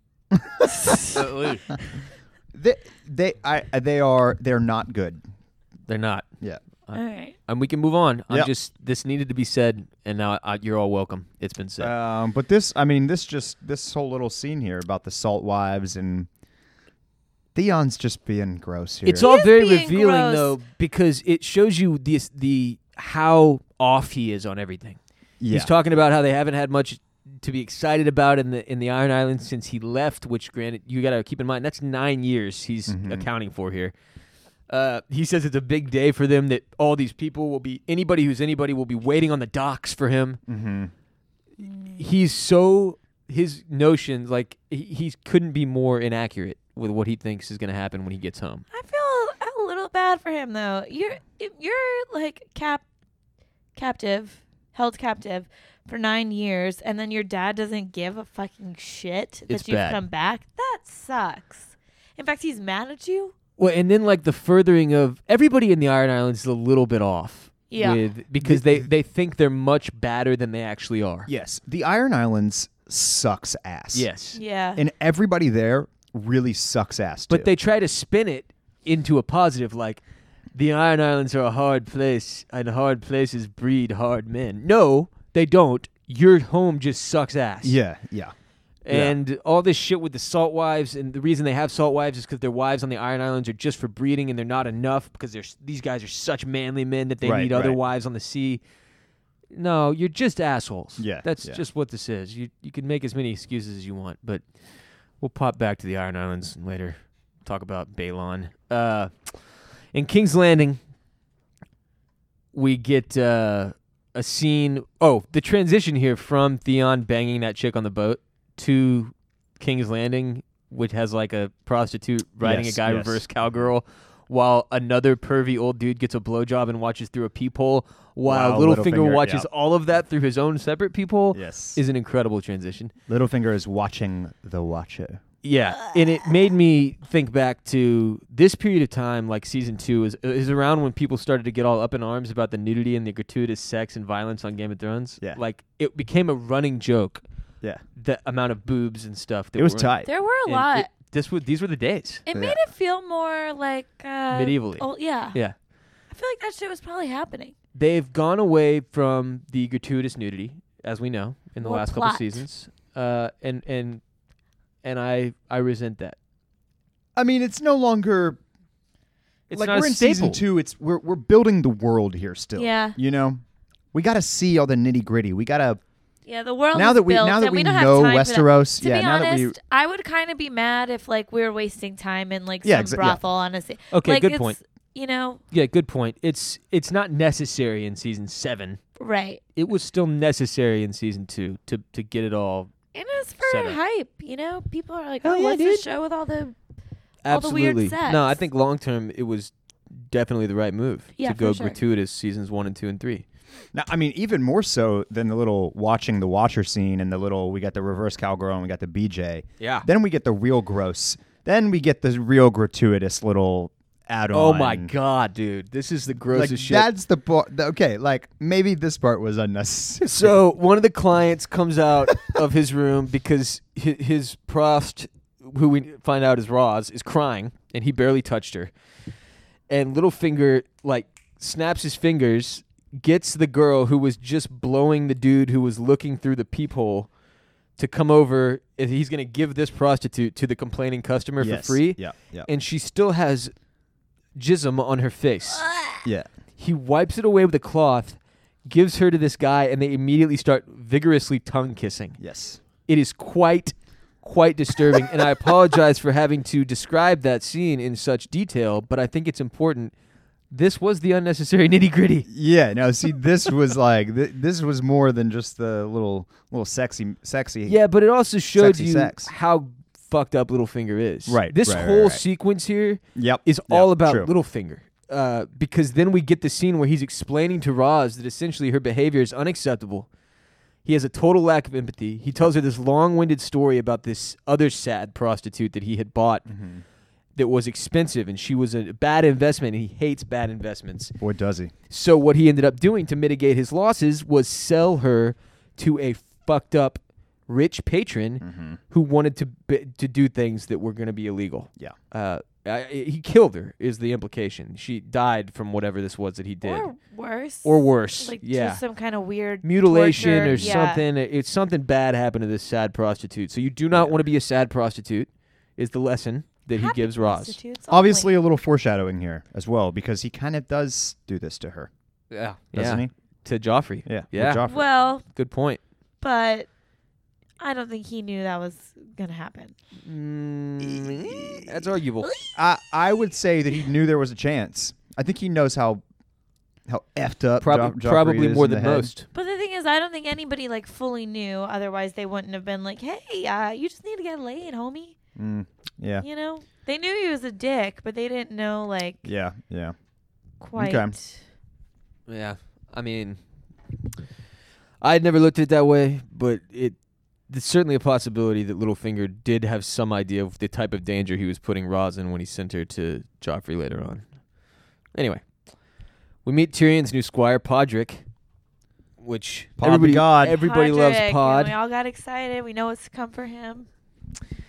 they, they, I, they are, they're not good. They're not. Yeah. All right. And we can move on. I'm Yep. just, this needed to be said, and now I, you're all welcome. It's been said. Um, but this, I mean, this just, this whole little scene here about the salt wives and Theon's just being gross here. It's all is very being revealing, gross. though, because it shows you this, the how off he is on everything. yeah. He's talking about how they haven't had much to be excited about in the in the Iron Islands since he left. Which, granted, you got to keep in mind that's nine years he's Mhm. accounting for here. Uh, he says it's a big day for them. That all these people will be anybody who's anybody will be waiting on the docks for him. Mm-hmm. He's so his notions like he, he couldn't be more inaccurate with what he thinks is going to happen when he gets home. I feel a little bad for him though. You're you're like cap captive, held captive for nine years, and then your dad doesn't give a fucking shit that It's you've bad. come back. That sucks. In fact, he's mad at you. Well, and then like the furthering of everybody in the Iron Islands is a little bit off. Yeah. With, because they, they think they're much badder than they actually are. Yes. The Iron Islands sucks ass. Yes. Yeah. And everybody there really sucks ass. But too. they try to spin it into a positive, like the Iron Islands are a hard place, and hard places breed hard men. No, they don't. Your home just sucks ass. Yeah, yeah. And all this shit with the salt wives, and the reason they have salt wives is because their wives on the Iron Islands are just for breeding, and they're not enough because they're, these guys are such manly men that they Right, need other right. wives on the sea. No, you're just assholes. Yeah, That's yeah. just what this is. You you can make as many excuses as you want, but we'll pop back to the Iron Islands later. Talk about Balon. Uh, in King's Landing, we get uh, a scene. Oh, the transition here from Theon banging that chick on the boat to King's Landing, which has like a prostitute riding Yes, a guy yes. reverse cowgirl, while another pervy old dude gets a blowjob and watches through a peephole, while Wow, Littlefinger, Littlefinger, watches yeah. all of that through his own separate peephole. Yes. Is an incredible transition. Littlefinger is watching the Watcher. Yeah, and it made me think back to this period of time, like season two, is is around when people started to get all up in arms about the nudity and the gratuitous sex and violence on Game of Thrones. Yeah. Like, it became a running joke, Yeah. the amount of boobs and stuff. That It was were, tight. There were a and lot. it- this was, these were the days. It Yeah. made it feel more like uh, Medievally. Oh yeah. Yeah. I feel like that shit was probably happening. They've gone away from the gratuitous nudity, as we know, in the More last plot. couple seasons. Uh, and and and I I resent that. I mean, it's no longer It's like not we're a in staple. season two. It's we're we're building the world here still. Yeah. You know, we got to see all the nitty gritty. We got to Yeah, the world now is that we built, now that and we, we don't have know time for that. Westeros. To yeah, be now honest, that I would kind of be mad if like we were wasting time in like Yeah, some exa- yeah. brothel, honestly. Okay, like, good it's, point. You know, Yeah, good point. It's it's not necessary in season seven. right? It was still necessary in season two to to get it all. And it's for Set up. hype. You know, people are like, Hell "Oh, yeah, what's dude. this show with all the All the weird Absolutely. sex. No, I think long term it was definitely the right move Yeah, to for go sure. gratuitous seasons one and two and three. we now, I mean, even more so than the little watching the Watcher scene and the little we got the reverse cowgirl and we got the B J. Yeah. Then we get the real gross. Then we get the real gratuitous little add-on. Oh my god, dude! This is the Like grossest shit. that's the part. Okay, like maybe this part was unnecessary. So one of the clients comes out of his room because his, his prost, who we find out is Roz, is crying, and he barely touched her. And Littlefinger like snaps his fingers, gets the girl who was just blowing the dude who was looking through the peephole to come over, and he's going to give this prostitute to the complaining customer Yes. for free. Yeah, yeah, And she still has jism on her face. yeah. He wipes it away with a cloth, gives her to this guy, and they immediately start vigorously tongue kissing. Yes. It is quite, quite disturbing, and I apologize for having to describe that scene in such detail, but I think it's important. This was the unnecessary nitty gritty. Yeah. No. See, this was like th- this was more than just the little little sexy sexy. Yeah, but it also showed Sexy you sex. how fucked up Littlefinger is. Right, This right, right, whole right. sequence here Yep. is Yep, all about true. Littlefinger. Uh, because then we get the scene where he's explaining to Roz that essentially her behavior is unacceptable. He has a total lack of empathy. He tells her this long-winded story about this other sad prostitute that he had bought Mm-hmm. that was expensive, and she was a bad investment, and he hates bad investments. Boy, does he. So what he ended up doing to mitigate his losses was sell her to a fucked up rich patron Mm-hmm. who wanted to b- to do things that were going to be illegal. Yeah. Uh, I, he killed her is the implication. She died from whatever this was that he did. or worse, Or worse. like yeah. just some kind of weird Mutilation torture. or Yeah. something. It's something bad happened to this sad prostitute. So you do not Yeah. want to be a sad prostitute is the lesson that he Happy gives Roz. prostitutes Obviously, only. a little foreshadowing here as well because he kind of does do this to her, Yeah. doesn't yeah. he? To Joffrey. Yeah. with Yeah. Joffrey. Well, Good point. but I don't think he knew that was gonna happen. Mm, that's arguable. I I would say that he knew there was a chance. I think he knows how how effed up Prob- Jo- Joffrey probably is more in the than head. most. But the thing is, I don't think anybody like fully knew. Otherwise, they wouldn't have been like, "Hey, uh, you just need to get laid, homie." Mm, yeah. You know, they knew he was a dick, but they didn't know like Yeah. Yeah. quite. Okay. Yeah, I mean, I had never looked at it that way, but it there's certainly a possibility that Littlefinger did have some idea of the type of danger he was putting Roz in when he sent her to Joffrey later on. Anyway, we meet Tyrion's new squire, Podrick, which Pod the everybody, God. everybody loves Podrick, Pod. and we all got excited. We know what's to come for him.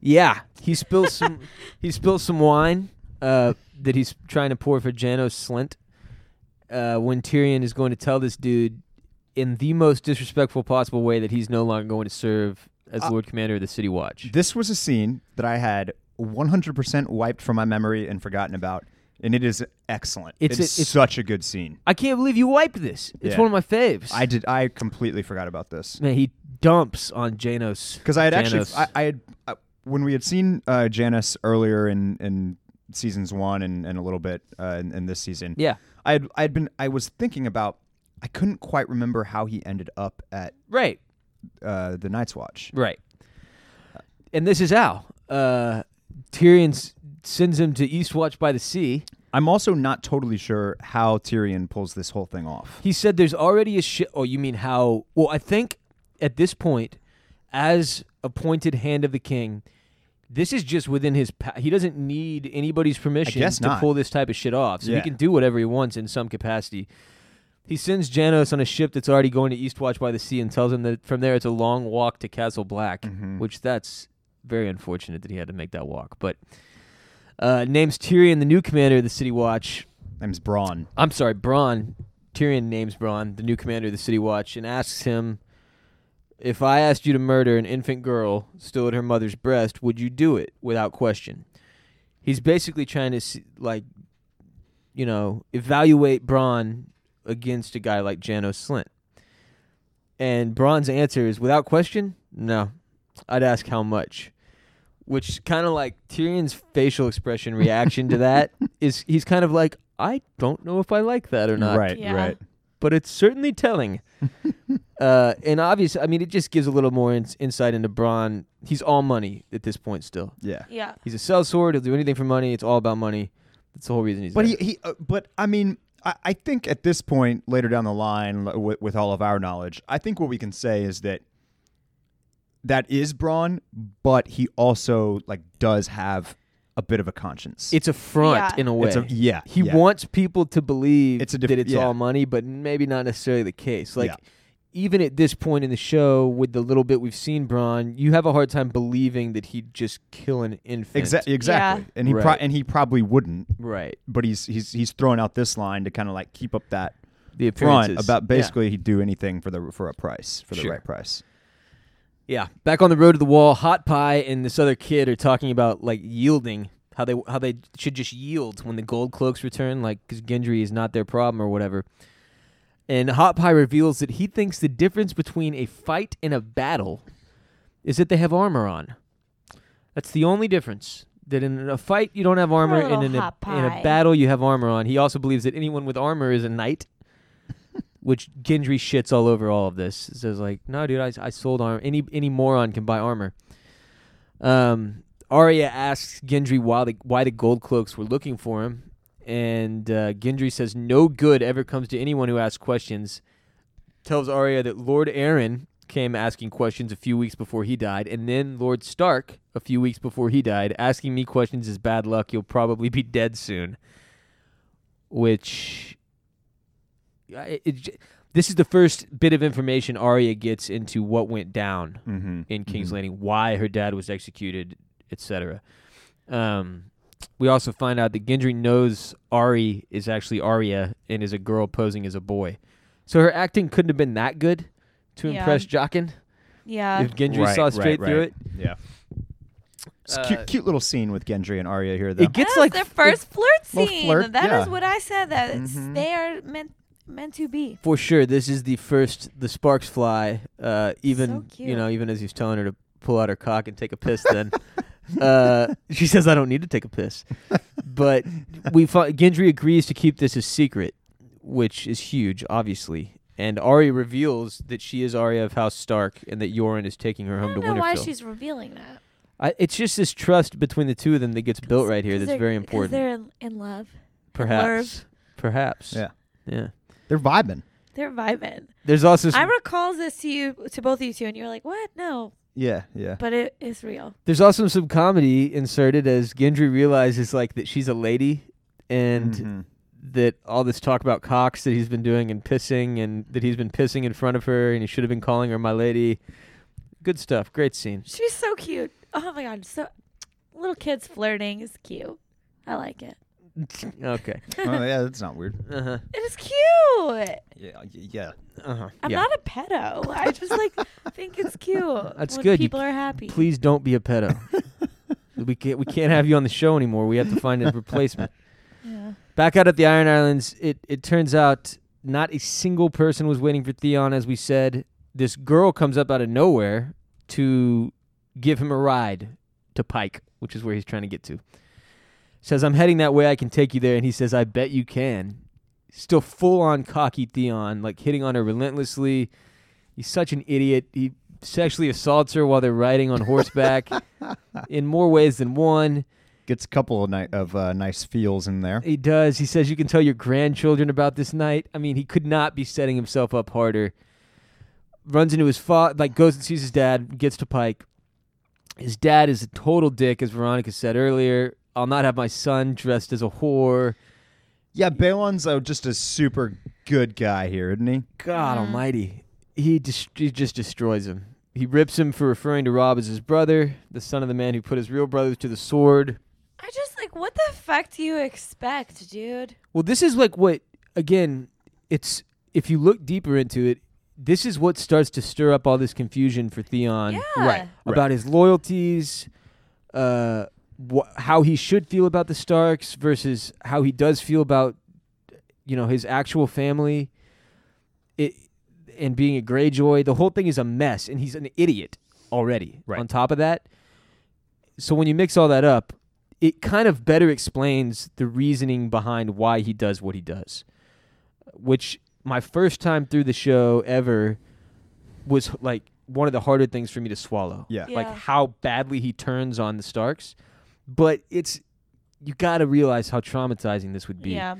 Yeah, he spills some. He spills some wine uh, that he's trying to pour for Janos Slynt. Uh, when Tyrion is going to tell this dude in the most disrespectful possible way that he's no longer going to serve as Uh, Lord Commander of the City Watch. This was a scene that I had one hundred percent wiped from my memory and forgotten about, and it is excellent. It's It's, a- it's- such a good scene. I can't believe you wiped this. It's Yeah. one of my faves. I did. I completely forgot about this Man, he dumps on Janos. because I had actually. Janos. I, I had uh, when we had seen uh, Janice earlier in, in seasons one and, and a little bit uh, in, in this season. Yeah. I had. I had been. I was thinking about. I couldn't quite remember how he ended up at Right. uh, the Night's Watch. Right. And this is how. Uh, Tyrion s- sends him to Eastwatch by the Sea. I'm also not totally sure how Tyrion pulls this whole thing off. He said there's already a ship. Oh, you mean how? Well, I think at this point, as appointed hand of the king, this is just within his. Pa- he doesn't need anybody's permission guess to not. pull this type of shit off. So he Yeah. can do whatever he wants in some capacity. He sends Janos on a ship that's already going to Eastwatch by the Sea and tells him that from there it's a long walk to Castle Black, Mhm. which that's very unfortunate that he had to make that walk. But uh, names Tyrion the new commander of the City Watch. Name's Braun. I'm sorry, Bronn. Tyrion names Bronn the new commander of the City Watch and asks him, if I asked you to murder an infant girl still at her mother's breast, would you do it without question? He's basically trying to, see, like, you know, evaluate Bronn against a guy like Janos Slynt. And Bronn's answer is, without question, no. I'd ask how much. Which kind of like Tyrion's facial expression reaction to that is he's kind of like, I don't know if I like that or not. Right, Yeah. right. But it's certainly telling. uh, and obviously, I mean, it just gives a little more ins- insight into Bronn. He's all money at this point still. Yeah. Yeah. He's a sellsword. He'll do anything for money. It's all about money. That's the whole reason he's But there. he, he uh, but I mean, I, I think at this point, later down the line, l- with, with all of our knowledge, I think what we can say is that that is Braun, but he also like does have a bit of a conscience. It's a front Yeah. in a way. It's a, yeah. he yeah. wants people to believe It's a diff- that it's yeah. all money, but maybe not necessarily the case. Like, Yeah. even at this point in the show, with the little bit we've seen Bronn, you have a hard time believing that he'd just kill an infant. Exa- exactly, Yeah. and he pro- Right. and he probably wouldn't, Right. but he's he's he's throwing out this line to kind of like keep up that The front appearances. about Yeah. basically he'd do anything for the for a price for the Sure. right price. Yeah, back on the road to the wall, Hot Pie and this other kid are talking about like yielding, how they how they should just yield when the gold cloaks return, like because Gendry is not their problem or whatever. And Hot Pie reveals that he thinks the difference between a fight and a battle is that they have armor on. That's the only difference. That in a fight you don't have armor, Poor and in little a, Hot in a Pie. battle you have armor on. He also believes that anyone with armor is a knight. Which Gendry shits all over all of this. Says like, no, dude, I, I sold armor. Any any moron can buy armor. Um, Arya asks Gendry why the why the gold cloaks were looking for him, and uh, Gendry says no good ever comes to anyone who asks questions. Tells Arya that Lord Aaron came asking questions a few weeks before he died, and then Lord Stark a few weeks before he died. Asking me questions is bad luck. You'll probably be dead soon. Which. It, it, this is the first bit of information Arya gets into what went down Mm-hmm. in King's Landing, why her dad was executed, et cetera. Um, we also find out that Gendry knows Ari is actually Arya and is a girl posing as a boy. So her acting couldn't have been that good to Yeah. impress Jaqen Yeah. if Gendry saw straight through it. Yeah. It's a Uh, cute, cute little scene with Gendry and Arya here, though. It gets That's like their f- first flirt Little scene. flirt, That is yeah. what I said. That it's, Mhm. they are meant meant to be. For sure, this is the first the sparks fly. Uh, even So cute. you know, even as he's telling her to pull out her cock and take a piss. Then uh, she says, "I don't need to take a piss." But we fi- Gendry agrees to keep this a secret, which is huge, obviously. And Arya reveals that she is Arya of House Stark, and that Yoren is taking her I home don't to know Winterfell. why she's revealing that. I, it's just this trust between the two of them that gets built right here. 'Cause That's they're- very 'cause important. They're in, in love. Perhaps, perhaps. Yeah. yeah. They're vibing. They're vibing. There's also I some, recall this to you, to both of you two, and you're like, "What? No," Yeah, yeah. but it is real. there's also some comedy inserted as Gendry realizes like that she's a lady, and Mhm. that all this talk about cocks that he's been doing and pissing, and that he's been pissing in front of her, and he should have been calling her my lady. Good stuff. Great scene. She's so cute. oh my god, so little kids flirting is cute. I like it. Okay. Oh yeah, that's not weird. Uh huh. It is cute. Yeah, y- yeah. Uh huh. I'm yeah. not a pedo. I just like think it's cute. That's when good. You- People are happy. Please don't be a pedo. we can't. We can't have you on the show anymore. We have to find a replacement. Yeah. Back out at the Iron Islands, it it turns out not a single person was waiting for Theon. As we said, this girl comes up out of nowhere to give him a ride to Pike, which is where he's trying to get to. Says, I'm heading that way, I can take you there. And he says, I bet you can. Still full on cocky Theon, like hitting on her relentlessly. He's such an idiot. He sexually assaults her while they're riding on horseback in more ways than one. Gets a couple of, ni- of uh, nice feels in there. He does. He says, you can tell your grandchildren about this night. I mean, he could not be setting himself up harder. Runs into his father, like goes and sees his dad, gets to Pike. His dad is a total dick, as Veronica said earlier. I'll not have my son dressed as a whore. Yeah, Balon's uh, just a super good guy here, isn't he? God Mm. almighty. He, dis- he just destroys him. He rips him for referring to Robb as his brother, the son of the man who put his real brothers to the sword. I just like, what the fuck do you expect, dude? Well, this is like what, again, it's, if you look deeper into it, this is what starts to stir up all this confusion for Theon. Yeah. Right. About his loyalties, uh, wh- how he should feel about the Starks versus how he does feel about, you know, his actual family, it, and being a Greyjoy. The whole thing is a mess, and he's an idiot already. Right. On top of that, so when you mix all that up, it kind of better explains the reasoning behind why he does what he does. Which my first time through the show ever was like one of the harder things for me to swallow. Yeah. Yeah. Like how badly he turns on the Starks. But it's, you got to realize how traumatizing this would be. Yeah.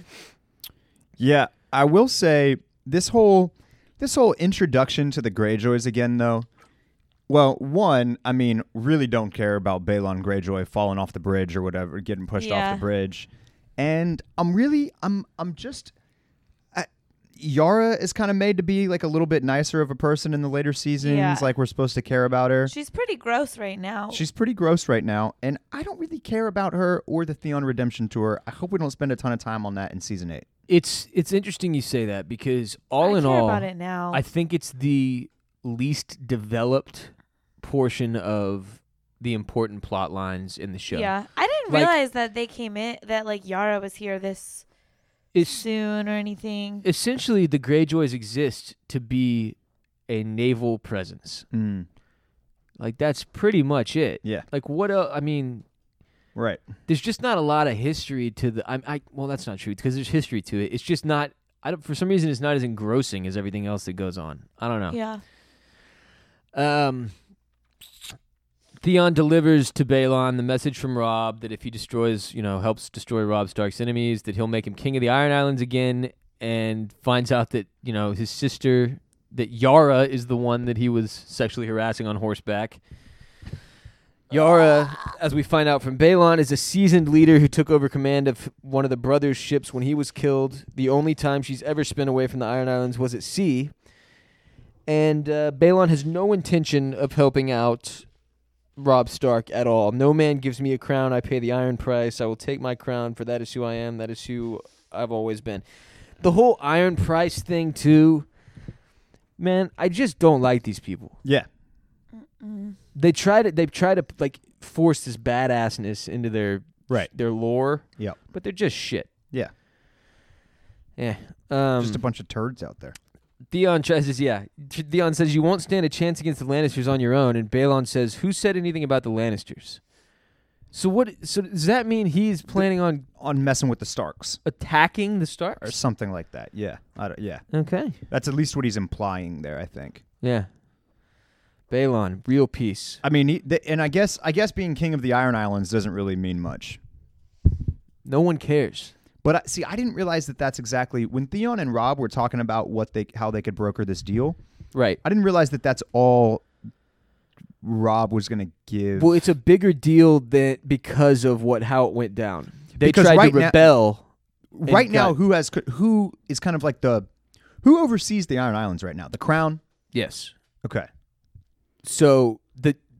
Yeah, I will say this whole this whole introduction to the Greyjoys again, though. Well, one, I mean, really don't care about Balon Greyjoy falling off the bridge or whatever, getting pushed Yeah. off the bridge, and I'm really, I'm, I'm just. I, Yara is kind of made to be like a little bit nicer of a person in the later seasons. Yeah. Like we're supposed to care about her. She's pretty gross right now. She's pretty gross right now, and I don't really care about her or the Theon redemption tour. I hope we don't spend a ton of time on that in season eight. It's it's interesting you say that because all I in care all, about it now. I think it's the least developed portion of the important plot lines in the show. Yeah. I didn't Like- realize that they came in, that like Yara was here this It's soon or anything. essentially the Greyjoys exist to be a naval presence. Mm. Like that's pretty much it. Yeah, Like what else? I mean, right. there's just not a lot of history to the. I, I well, that's not true because there's history to it. It's just not. I don't. For some reason, it's not as engrossing as everything else that goes on. I don't know. Yeah. Um, Theon delivers to Balon the message from Robb that if he destroys, you know, helps destroy Robb Stark's enemies, that he'll make him king of the Iron Islands again, and finds out that, you know, his sister, that Yara is the one that he was sexually harassing on horseback. Yara, as we find out from Balon, is a seasoned leader who took over command of one of the brothers' ships when he was killed. The only time she's ever spent away from the Iron Islands was at sea. And uh, Balon has no intention of helping out Robb Stark at all. No man gives me a crown. I pay the iron price. I will take my crown, for that is who I am. That is who I've always been. The whole iron price thing, too, man, I just don't like these people. Yeah. Mm. They try to, they try to like force this badassness into their Right. their lore, Yep. but they're just shit. Yeah. Yeah. Um, Just a bunch of turds out there. Theon tries, yeah. Theon says you won't stand a chance against the Lannisters on your own, and Balon says, "Who said anything about the Lannisters?" So what? So does that mean he's planning on On messing with the Starks attacking the or Starks? something like that. Yeah. I don't, yeah. Okay. That's at least what he's implying there, I think. Yeah. Balon, real peace. I mean, he, th- and I guess I guess being king of the Iron Islands doesn't really mean much. No one cares. But I, see, I didn't realize that that's exactly when Theon and Robb were talking about what they how they could broker this deal. Right. I didn't realize that that's all Robb was going to give. Well, it's a bigger deal than because of what how it went down. They Because tried right to now- rebel. right now, got- who has who is kind of like the who oversees the Iron Islands right now? The Crown. Yes. Okay. So the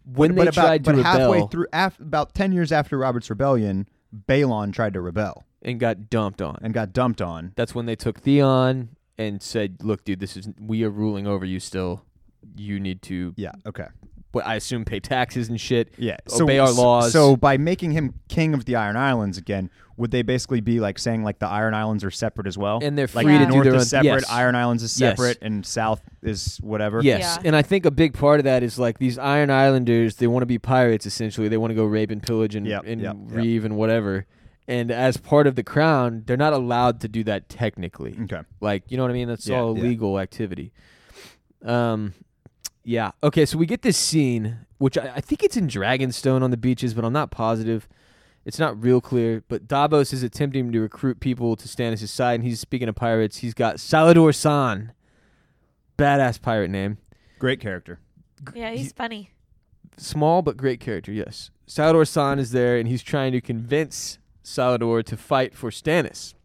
when but, they but about, tried to but rebel halfway through, af- about ten years after Robert's rebellion, Balon tried to rebel and got dumped on. and got dumped on. That's when they took Theon and said, "Look, dude, this is we are ruling over you still. You need to, Yeah. Okay. but I assume pay taxes and shit. Yeah. Obey our so, laws." So by making him king of the Iron Islands again, would they basically be like saying like the Iron Islands are separate as well? And they're like free to the do North their is own- separate, yes. Iron Islands is Yes. separate, and South is whatever. Yes, Yeah. and I think a big part of that is like these Iron Islanders. They want to be pirates essentially. They want to go rape and pillage and, Yep, and yep, yep. reeve and whatever. And as part of the crown, they're not allowed to do that technically. Okay. Like, you know what I mean? That's Yeah, all yeah. illegal activity. Um, yeah. Okay, so we get this scene, which I, I think it's in Dragonstone on the beaches, but I'm not positive. It's not real clear. But Davos is attempting to recruit people to Stannis' side, and he's speaking of pirates. He's got Salador San, badass pirate name. Great character. Yeah, he's funny. Small but great character, yes. Salador San is there, and he's trying to convince Salador to fight for Stannis.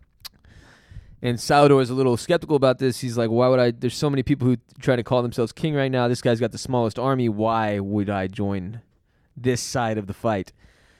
And Salador is a little skeptical about this. He's like, why would I? There's so many people who try to call themselves king right now. This guy's got the smallest army. Why would I join this side of the fight?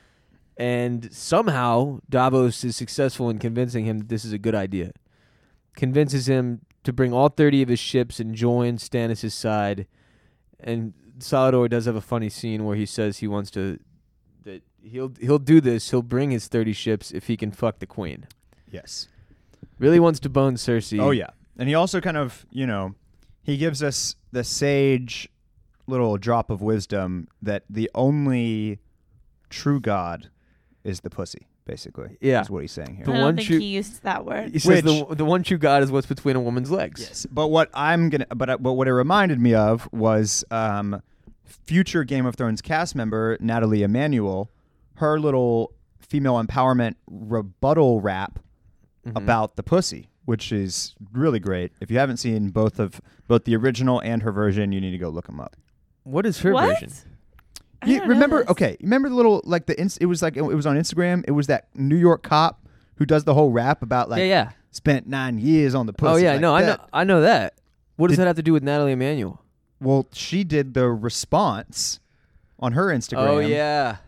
And somehow Davos is successful in convincing him that this is a good idea. Convinces him to bring all thirty of his ships and join Stannis' side. And Salador does have a funny scene where he says he wants to that he'll he'll do this. He'll bring his thirty ships if he can fuck the queen. Yes. Really wants to bone Cersei. Oh yeah, and he also kind of, you know, he gives us the sage little drop of wisdom that the only true God is the pussy. Basically, Yeah. is what he's saying here. The I don't one think true- he used that word. He says the Which- the one true God is what's between a woman's legs. Yes, but what I'm gonna, but I- but what it reminded me of was um, future Game of Thrones cast member Natalie Emanuel, her little female empowerment rebuttal rap Mhm. about the pussy, which is really great. If you haven't seen both of both the original and her version, you need to go look them up. What is her What? version? I You don't know remember? this. Okay, remember the little like the ins- it was like it was on Instagram. It was that New York cop who does the whole rap about like yeah, yeah. spent nine years on the pussy. Oh yeah, like no, I know, that. I know that. What does Did- that have to do with Natalie Emanuel? Well, she did the response on her Instagram. Oh yeah.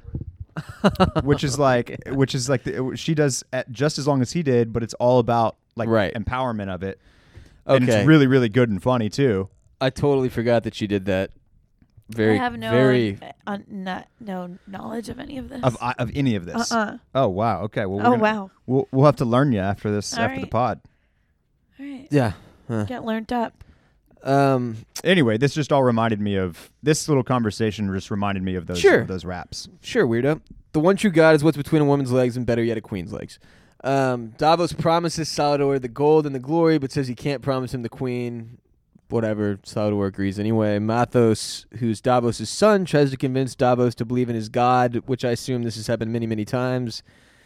which is like which is like the, she does at just as long as he did, but it's all about like Right. empowerment of it. And Okay. it's really really good and funny too. I totally forgot that she did that. Very, I have no very. uh, not, no knowledge of any of this. Of of any of this. uh-uh. Oh wow. Okay. Well. We're Oh gonna- wow. We'll we'll have to learn you after this All after the right. pod. All right. Yeah. Huh. Get learned up. Um. Anyway, this just all reminded me of this little conversation. Just reminded me of those Sure. of those raps. Sure, weirdo. The one true God is what's between a woman's legs, and better yet, a queen's legs. Um, Davos promises Salador the gold and the glory, but says he can't promise him the queen. Whatever, Salador agrees anyway. Mathos, who's Davos' son, tries to convince Davos to believe in his god, which I assume this has happened many, many times.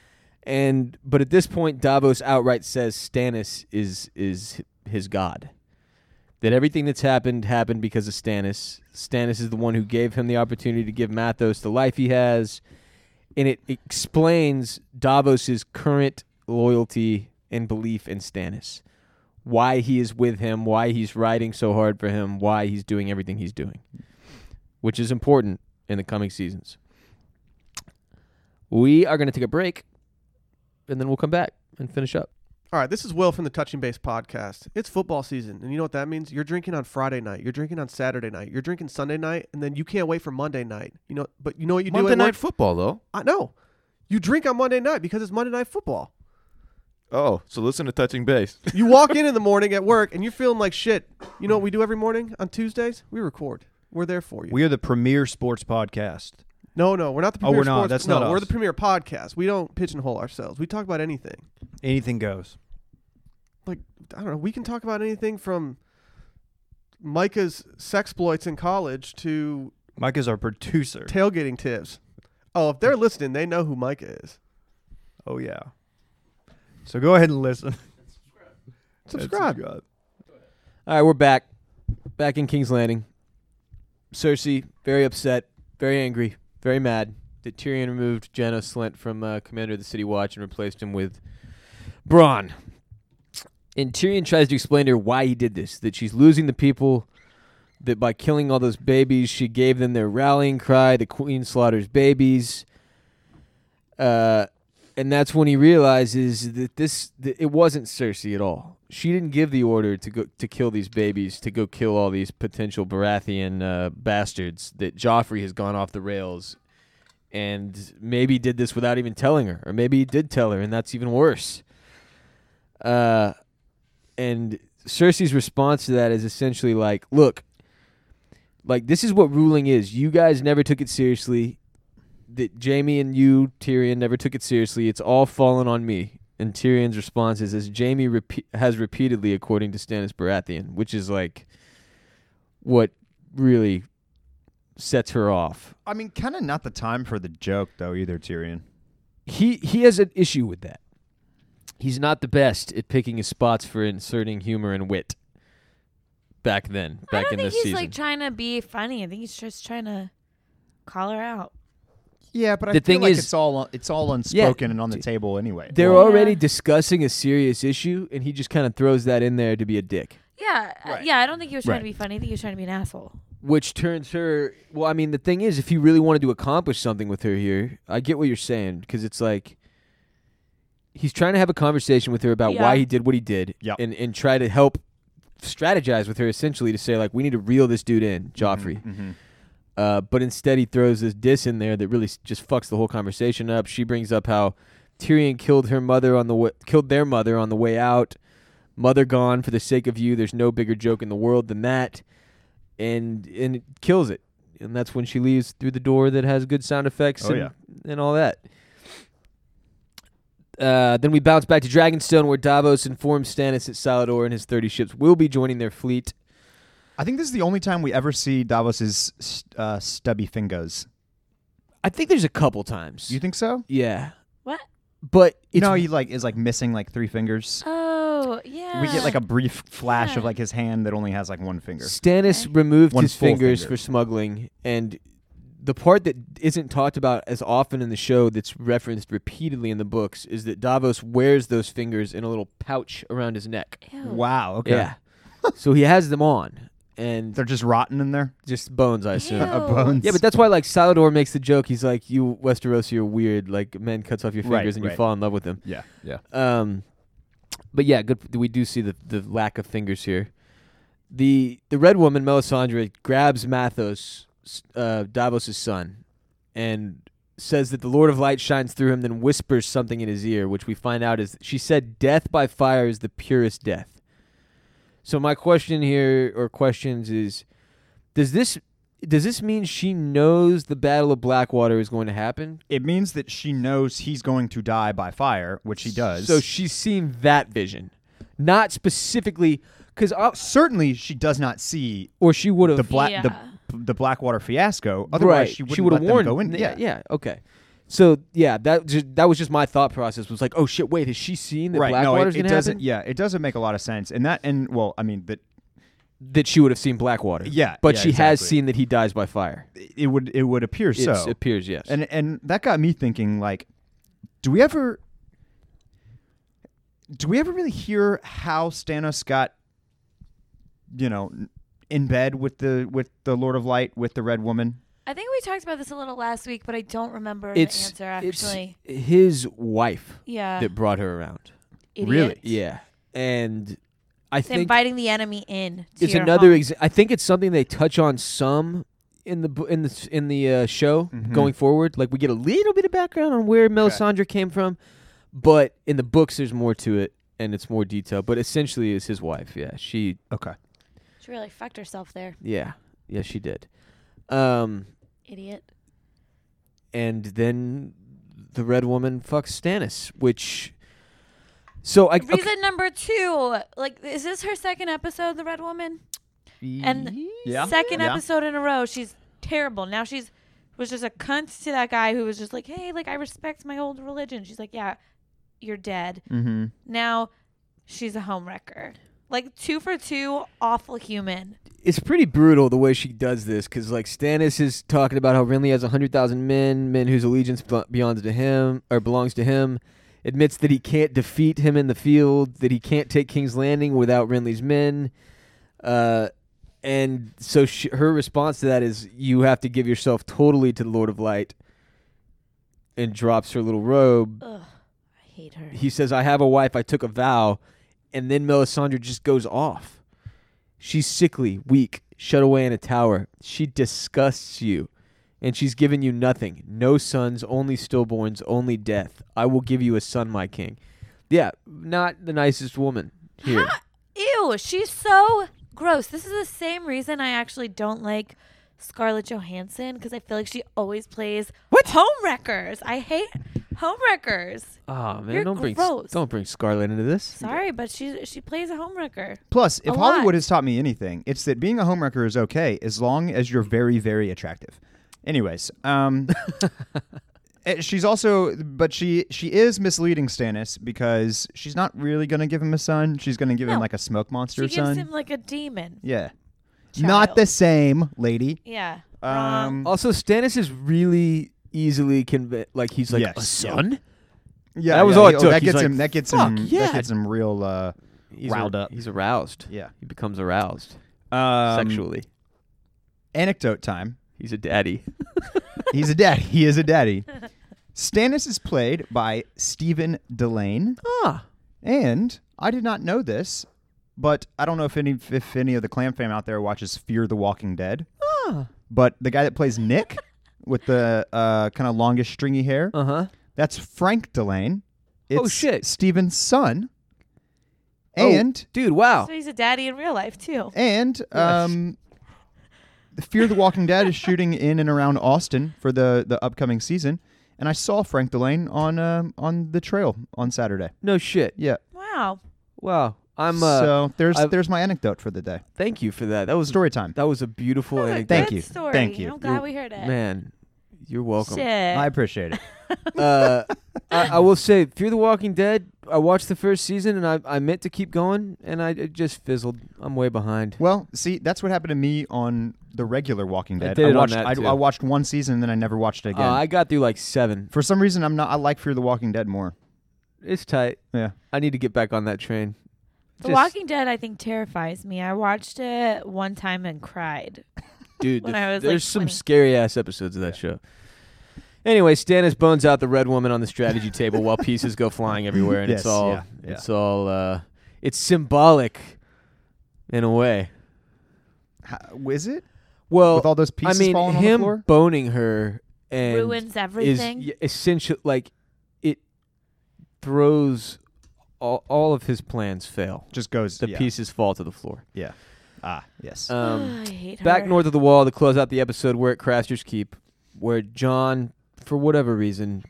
And but at this point, Davos outright says Stannis is is his god. That everything that's happened happened because of Stannis. Stannis is the one who gave him the opportunity to give Mathos the life he has. And it explains Davos' current loyalty and belief in Stannis. Why he is with him, why he's riding so hard for him, why he's doing everything he's doing. Which is important in the coming seasons. We are going to take a break, and then we'll come back and finish up. All right, this is Will from the Touching Base podcast. It's football season, and you know what that means? You're drinking on Friday night, you're drinking on Saturday night, you're drinking Sunday night, and then you can't wait for Monday night. You know, but you know what you do Monday at Night work? Football, though. I know. You drink on Monday night because it's Monday Night Football. Oh, so listen to Touching Base. You walk in in the morning at work, and you're feeling like shit. You know what we do every morning on Tuesdays? We record. We're there for you. We are the premier sports podcast. no, no, we're not the Oh, premier we're not. sports- That's no, not we're us. the premier podcast. We don't pigeonhole ourselves. We talk about anything. Anything goes. Like, I don't know, we can talk about anything from Micah's sexploits in college to Mike is our producer. tailgating tips. Oh, if they're listening, they know who Micah is. Oh, yeah. So go ahead and listen. Subscribe. All right, we're back. Back in King's Landing. Cersei, very upset, very angry, very mad that Tyrion removed Janos Slynt from uh, Commander of the City Watch and replaced him with Bronn. And Tyrion tries to explain to her why he did this, that she's losing the people that by killing all those babies, she gave them their rallying cry, the queen slaughters babies. Uh, and that's when he realizes that this that it wasn't Cersei at all. She didn't give the order to go to kill these babies, to go kill all these potential Baratheon uh, bastards. That Joffrey has gone off the rails, and maybe did this without even telling her, or maybe he did tell her, and that's even worse. Uh, and Cersei's response to that is essentially like, "Look, like this is what ruling is. You guys never took it seriously. That Jaime and you, Tyrion, never took it seriously. It's all fallen on me." And Tyrion's response is, as Jaime repe- has repeatedly, according to Stannis Baratheon, which is like what really sets her off. I mean, kind of not the time for the joke, though, either, Tyrion. He he has an issue with that. He's not the best at picking his spots for inserting humor and wit. Back then, back I don't in think this he's season. like trying to be funny. I think he's just trying to call her out. Yeah, but I The feel thing like is- it's all it's all unspoken and on the table anyway. They're Well- already Yeah. discussing a serious issue, and he just kind of throws that in there to be a dick. Yeah, uh, Right. yeah. I don't think he was trying Right. to be funny. I think he was trying to be an asshole. Which turns her. Well, I mean, the thing is, if you really wanted to accomplish something with her here, I get what you're saying, because it's like he's trying to have a conversation with her about Yeah. why he did what he did, Yep. and and try to help strategize with her, essentially to say like, we need to reel this dude in, Joffrey. Mm-hmm. Uh, but instead, he throws this diss in there that really s- just fucks the whole conversation up. She brings up how Tyrion killed her mother on the w- killed their mother on the way out. Mother gone for the sake of you. There's no bigger joke in the world than that, and and it kills it. And that's when she leaves through the door that has good sound effects Oh, and, yeah. and all that. Uh, then we bounce back to Dragonstone, where Davos informs Stannis that Salador and his thirty ships will be joining their fleet. I think this is the only time we ever see Davos's uh, stubby fingers. I think there's a couple times. You think so? Yeah. What? But it's no, he like is like missing like three fingers. Oh, yeah. We get like a brief flash Yeah. of like his hand that only has like one finger. Stannis Okay. removed One his full fingers finger. for smuggling, and the part that isn't talked about as often in the show that's referenced repeatedly in the books is that Davos wears those fingers in a little pouch around his neck. Ew. Wow. Okay. Yeah. So he has them on, and They're just rotten in there. just bones, I assume. Ew. Uh, bones. Yeah, but that's why like Salador makes the joke. He's like, "You Westerosi are weird. Like, men cuts off your Right, fingers and you right. fall in love with them." Yeah. Yeah. Um, but yeah, good. We do see the the lack of fingers here. The the red woman Melisandre grabs Mathos, uh, Davos' son, and says that the Lord of Light shines through him. Then whispers something in his ear, which we find out is she said, "Death by fire is the purest death." So my question here, or questions, is: Does this does this mean she knows the Battle of Blackwater is going to happen? It means that she knows he's going to die by fire, which he does. So she's seen that vision, not specifically because, certainly she does not see or she would have the black Yeah. the the Blackwater fiasco. Otherwise, right. she wouldn't she would have let them warned. go in. Yeah, yeah, okay. So yeah, that just, that was just my thought process. Was like, oh shit, wait, has she seen that right. No, Blackwater's it, it gonna doesn't. happen? Yeah, it doesn't make a lot of sense. And that, and well, I mean that That she would have seen Blackwater. Yeah, but yeah, she has exactly. seen that he dies by fire. it would it would appear It so. appears, yes. And and that got me thinking, like, do we ever do we ever really hear how Stannis got, you know, in bed with the with the Lord of Light, with the Red Woman? I think we talked about this a little last week, but I don't remember it's the answer actually. it's his wife Yeah. that brought her around. Idiot. Really? Yeah, and I It's think inviting the enemy in. To it's your another. home. Ex- I think it's something they touch on some in the bu- in the s- in the uh, show Mhm. going forward. Like we get a little bit of background on where Melisandre came from, but in the books there's more to it and it's more detailed. But essentially, is his wife. Yeah, she. Okay. She really fucked herself there. Yeah, yeah, she did. Um, Idiot. and then the Red Woman fucks Stannis, which. So I okay. Reason number two. Like, is this her second episode, the Red Woman? And Yeah. second Yeah. episode in a row, she's terrible. Now she's was just a cunt to that guy who was just like, hey, like I respect my old religion. She's like, yeah, you're dead. Mm-hmm. Now she's a homewrecker. Like two for two, awful human. It's pretty brutal the way she does this, because like Stannis is talking about how Renly has a hundred thousand men, men whose allegiance bel- belongs to him or belongs to him. Admits that he can't defeat him in the field, that he can't take King's Landing without Renly's men, uh, And so she, her response to that is, you have to give yourself totally to the Lord of Light, and drops her little robe. Ugh, I hate her. He says, I have a wife, I took a vow. And then Melisandre just goes off. She's sickly, weak, shut away in a tower. She disgusts you. And she's given you nothing. No sons, only stillborns, only death. I will give you a son, my king. Yeah, not the nicest woman here. Ha- Ew, she's so gross. This is the same reason I actually don't like Scarlett Johansson, because I feel like she always plays What? homewreckers. I hate homewreckers. Oh man, You're don't bring gross. don't bring Scarlett into this. Sorry, but she she plays a homewrecker. Plus, if A Hollywood lot. has taught me anything, it's that being a homewrecker is okay as long as you're very, very attractive. Anyways, um, eh, she's also, but she she is misleading Stannis because she's not really going to give him a son. She's going to give him No. like a smoke monster She gives son. him like a demon. yeah, Child. not the same, lady. Yeah. Um, wrong. Also, Stannis is really easily convinced. Like he's like Yes, a yeah. son. Yeah, That was yeah, all it yeah, took. That He's gets like, him. That gets "Fuck, him. yeah." That gets him real uh, He's riled ar- up. He's aroused. Yeah. He becomes aroused Um, sexually. Anecdote time. He's a daddy. He's a daddy. He is a daddy. Stannis is played by Stephen Delane. Ah, And I did not know this, but I don't know if any if any of the Clam fam out there watches Fear the Walking Dead. ah. But the guy that plays Nick with the uh, kind of longish stringy hair, Uh huh. that's Frank Delane. It's Oh, shit. Stephen's son. Oh. And Dude, wow. So he's a daddy in real life too. and um Fear the Walking Dead is shooting in and around Austin for the, the upcoming season. And I saw Frank Delane on um on the trail on Saturday. No shit. Yeah. Wow. Wow. I'm. Uh, so there's I've- there's my anecdote for the day. Thank you for that. That was Story time. That was a beautiful That's a anecdote. Thank good you. Story. Thank you. I'm glad we heard it. Man, you're welcome. Shit. I appreciate it. uh, I, I will say, Fear the Walking Dead. I watched the first season and I I meant to keep going and I it just fizzled. I'm way behind. Well, see, that's what happened to me on the regular Walking I Dead. did it on watched that, I, too. I watched one season and then I never watched it Uh, again. I got through like seven. For some reason, I'm not. I like Fear the Walking Dead more. It's tight. Yeah. I need to get back on that train. The Just- Walking Dead, I think, terrifies me. I watched it one time and cried. Dude, when the- I was, there's like, some twenty. scary ass episodes of that show. Anyway, Stannis bones out the red woman on the strategy table while pieces go flying everywhere, and it's Yes, all yeah, yeah. it's all uh, it's symbolic in a way. How, is it? Well, With all those I pieces mean, falling him on the floor? boning her and Ruins everything. is y- essential. Like it throws all, all of his plans fail. Just goes. The yeah. pieces fall to the floor. Yeah. Ah, yes. Um, I hate her. Back north of the wall to close out the episode, we're at Craster's Keep, where John, for whatever reason,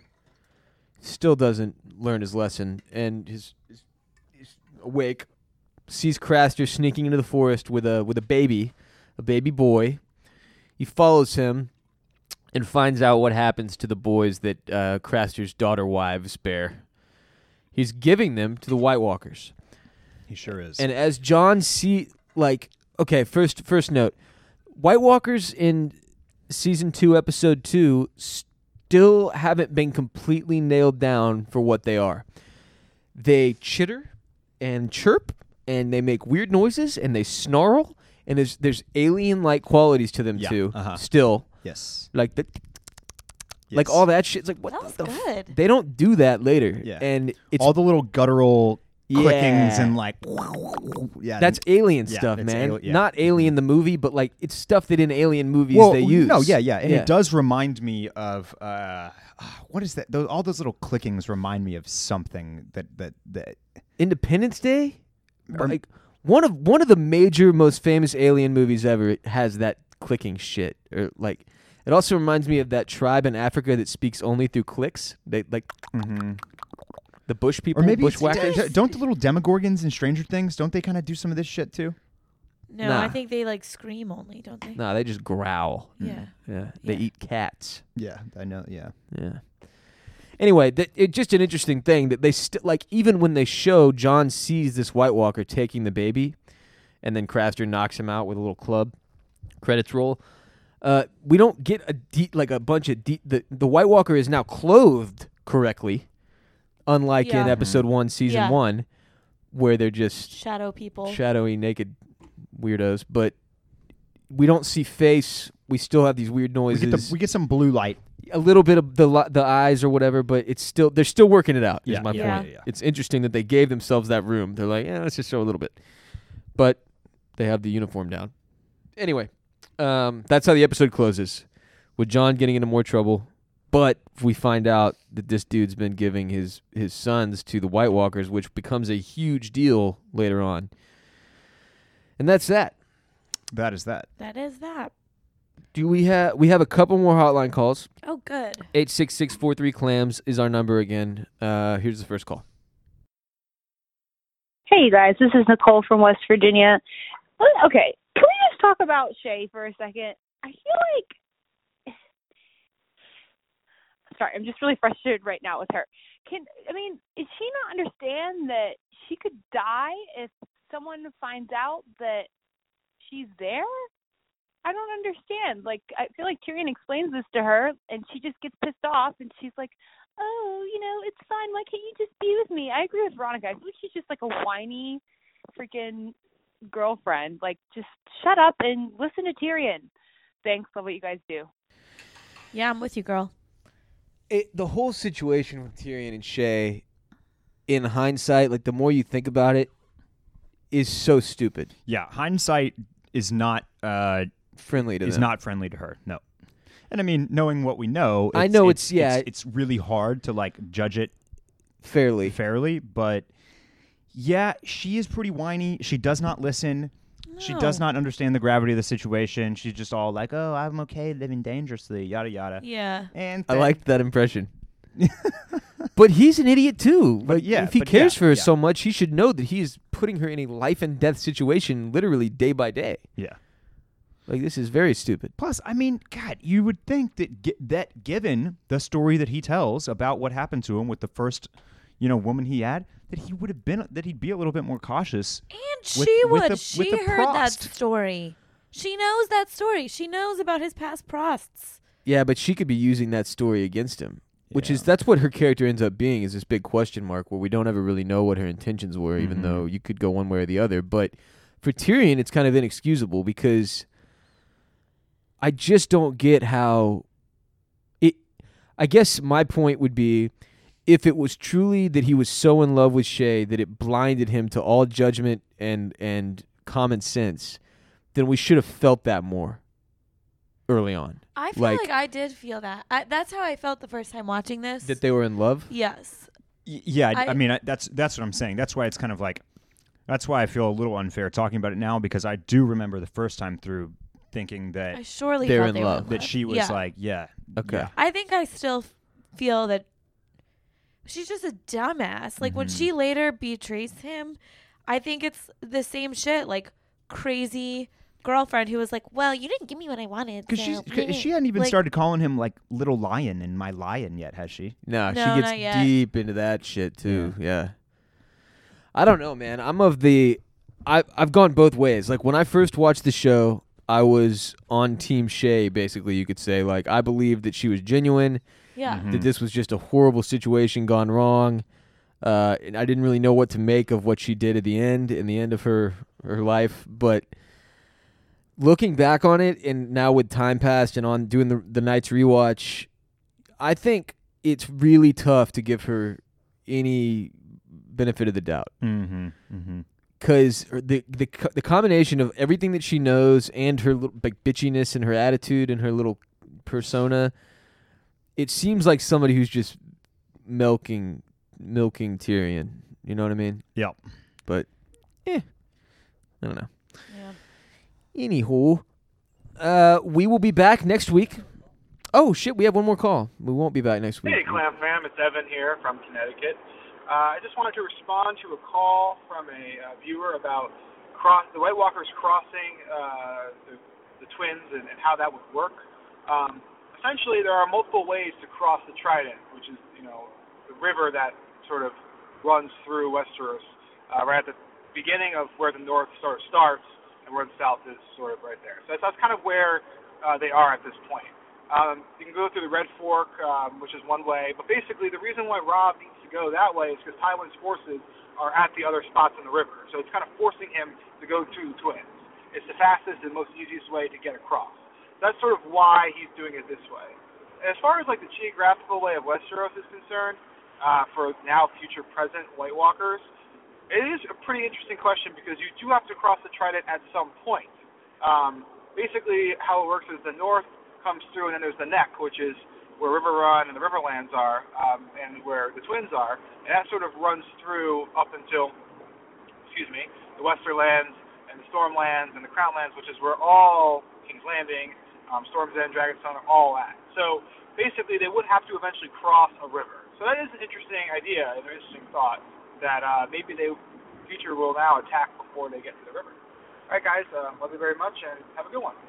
still doesn't learn his lesson, and his, his he's awake, sees Craster sneaking into the forest with a with a baby, a baby boy. He follows him and finds out what happens to the boys that uh, Craster's daughter wives bear. He's giving them to the White Walkers. he sure is. And as John see, like, okay, first first note, White Walkers in season two, episode two, still haven't been completely nailed down for what they are. They chitter and chirp, and they make weird noises, and they snarl, and there's there's alien-like qualities to them Yeah, too. uh-huh. Still, yes. like the yes. like all that shit. It's like what That was the f- good. They don't do that later. Yeah. and it's all the little guttural clickings Yeah. and like. Yeah. That's alien Yeah, stuff, it's man. ali- yeah. Not Alien the movie, but like it's stuff that in Alien movies well, they use. No, yeah, yeah, and Yeah. it does remind me of uh, what is that? Those, all those little clickings remind me of something that that that. Independence Day, Or- like one of one of the major, most famous Alien movies ever has that clicking shit. Or like, it also reminds me of that tribe in Africa that speaks only through clicks. They like Mhm. the bush people, Or maybe it's- bushwhackers. d- d- don't the little Demogorgons in Stranger Things? Don't they kind of do some of this shit too? No, Nah. I think they like scream only, don't they? No, they just growl. Yeah. Yeah, they Yeah. eat cats. Yeah, I know. Yeah. Yeah. Anyway, that it's just an interesting thing that they still like. Even when they show John sees this White Walker taking the baby, and then Craster knocks him out with a little club. Credits roll. Uh, we don't get a de- like a bunch of de- the the White Walker is now clothed correctly, unlike in Yeah. episode one, season Yeah. one, where they're just Shadow people. shadowy, naked weirdos, but we don't see face. We still have these weird We noises. get, the, we get some blue light. a little bit of the li- the eyes or whatever, but it's still they're still working it out. Is Yeah, my yeah, point. yeah, yeah. It's interesting that they gave themselves that room. They're like, yeah, let's just show a little bit, but they have the uniform down. Anyway, um, that's how the episode closes, with John getting into more trouble. But we find out that this dude's been giving his his sons to the White Walkers, which becomes a huge deal later on. And that's that. That is that. That is that. Do we have we have a couple more hotline calls? Oh, good. eight six six, four three, clams is our number again. Uh, here's the first call. Hey, you guys. This is Nicole from West Virginia. Well, Okay, can we just talk about Shay for a second? I feel like... Sorry, I'm just really frustrated right now with her. Can I mean, is she not understand that she could die if someone finds out that she's there? I don't understand. Like, I feel like Tyrion explains this to her, and she just gets pissed off, and she's like, oh, you know, it's fine. Why can't you just be with me? I agree with Veronica. I feel like she's just like a whiny freaking girlfriend. Like, just shut up and listen to Tyrion. Thanks for what you guys do. Yeah, I'm with you, girl. It, the whole situation with Tyrion and Shay, in hindsight, like the more you think about it, is so stupid. Yeah, hindsight is not uh, Friendly to is them. not friendly to her. No, and I mean, knowing what we know, I it's, know it's, it's- yeah. it's, it's really hard to like judge it fairly. fairly, but yeah, she is pretty whiny. She does not listen. She does No. not understand the gravity of the situation. She's just all like, "Oh, I'm okay living dangerously," yada yada. Yeah. And I then- liked that impression. But he's an idiot too. But Like, yeah, if he but cares yeah, for her yeah. so much, he should know that he is putting her in a life and death situation, literally day by day. Yeah. Like, this is very stupid. Plus, I mean, God, you would think that gi- that given the story that he tells about what happened to him with the first, you know, woman he had, that he would have been that he'd be a little bit more cautious. And With- she with would. the- with she the heard that prost. story. She knows that story. She knows about his past prosts. Yeah, but she could be using that story against him, which is Yeah. that's what her character ends up being, is this big question mark where we don't ever really know what her intentions were, even Mhm. though you could go one way or the other. But for Tyrion, it's kind of inexcusable because I just don't get how it. I guess my point would be, if it was truly that he was so in love with Shay that it blinded him to all judgment and and common sense, then we should have felt that more early on. I feel Like- like, I did feel that. I, that's how I felt the first time watching this. That they were in love. yes. Y- Yeah, I, I I- mean, I, that's that's what I'm saying. That's why it's kind of like, that's why I feel a little unfair talking about it now, because I do remember the first time through thinking that I surely They're felt in they love. were that she was yeah. like, yeah, Okay. yeah. I think I still f- feel that she's just a dumbass. Like when Mhm. she later betrays him, I think it's the same shit. Like crazy girlfriend who was like, "Well, you didn't give me what I wanted." Because so she's meh, 'cause meh." she hadn't even Like, started calling him like little lion and my lion yet, has she? No, No, she not gets yet. deep into that shit too. Yeah. I don't know, man. I'm of the I I've gone both ways. Like when I first watched the show, I was on Team Shay, basically, you could say. Like I believed that she was genuine, Yeah. Mhm. that this was just a horrible situation gone wrong. Uh, and I didn't really know what to make of what she did at the end, in the end of her, her life. But looking back on it, and now with time passed and on doing the the night's rewatch, I think it's really tough to give her any benefit of the doubt, Mm-hmm. Mm-hmm. because the the co- the combination of everything that she knows and her little, like bitchiness and her attitude and her little persona, it seems like somebody who's just milking milking Tyrion. You know what I mean? Yep. But eh, I don't know. Yeah. Anywho, uh, we will be back next week. Oh shit, we have one more call. We won't be back next week. Hey, Clam Fam, it's Evan here from Connecticut. Uh, I just wanted to respond to a call from a uh, viewer about cross the White Walkers crossing uh, the, the Twins and, and how that would work. Um, essentially, there are multiple ways to cross the Trident, which is, you know, the river that sort of runs through Westeros, uh, right at the beginning of where the North sort of starts and where the South is sort of right there. So that's, that's kind of where uh, they are at this point. Um, you can go through the Red Fork, um, which is one way, but basically the reason why Robb needs to go that way is because Tywin's forces are at the other spots in the river. So it's kind of forcing him to go to the Twins. it's the fastest and most easiest way to get across. That's sort of why he's doing it this way. As far as like the geographical way of Westeros is concerned, uh, for now future present White Walkers, it is a pretty interesting question because you do have to cross the Trident at some point. Um, basically, how it works is the north comes through, and then there's the neck, which is where Riverrun and the Riverlands are, um, and where the Twins are, and that sort of runs through up until, excuse me, the Westerlands and the Stormlands and the Crownlands, which is where all King's Landing, um, Storm's End, Dragonstone are all at. So basically, they would have to eventually cross a river. So that is an interesting idea, an interesting thought, that uh, maybe they future will now attack before they get to the river. All right, guys, uh, love you very much, and have a good one.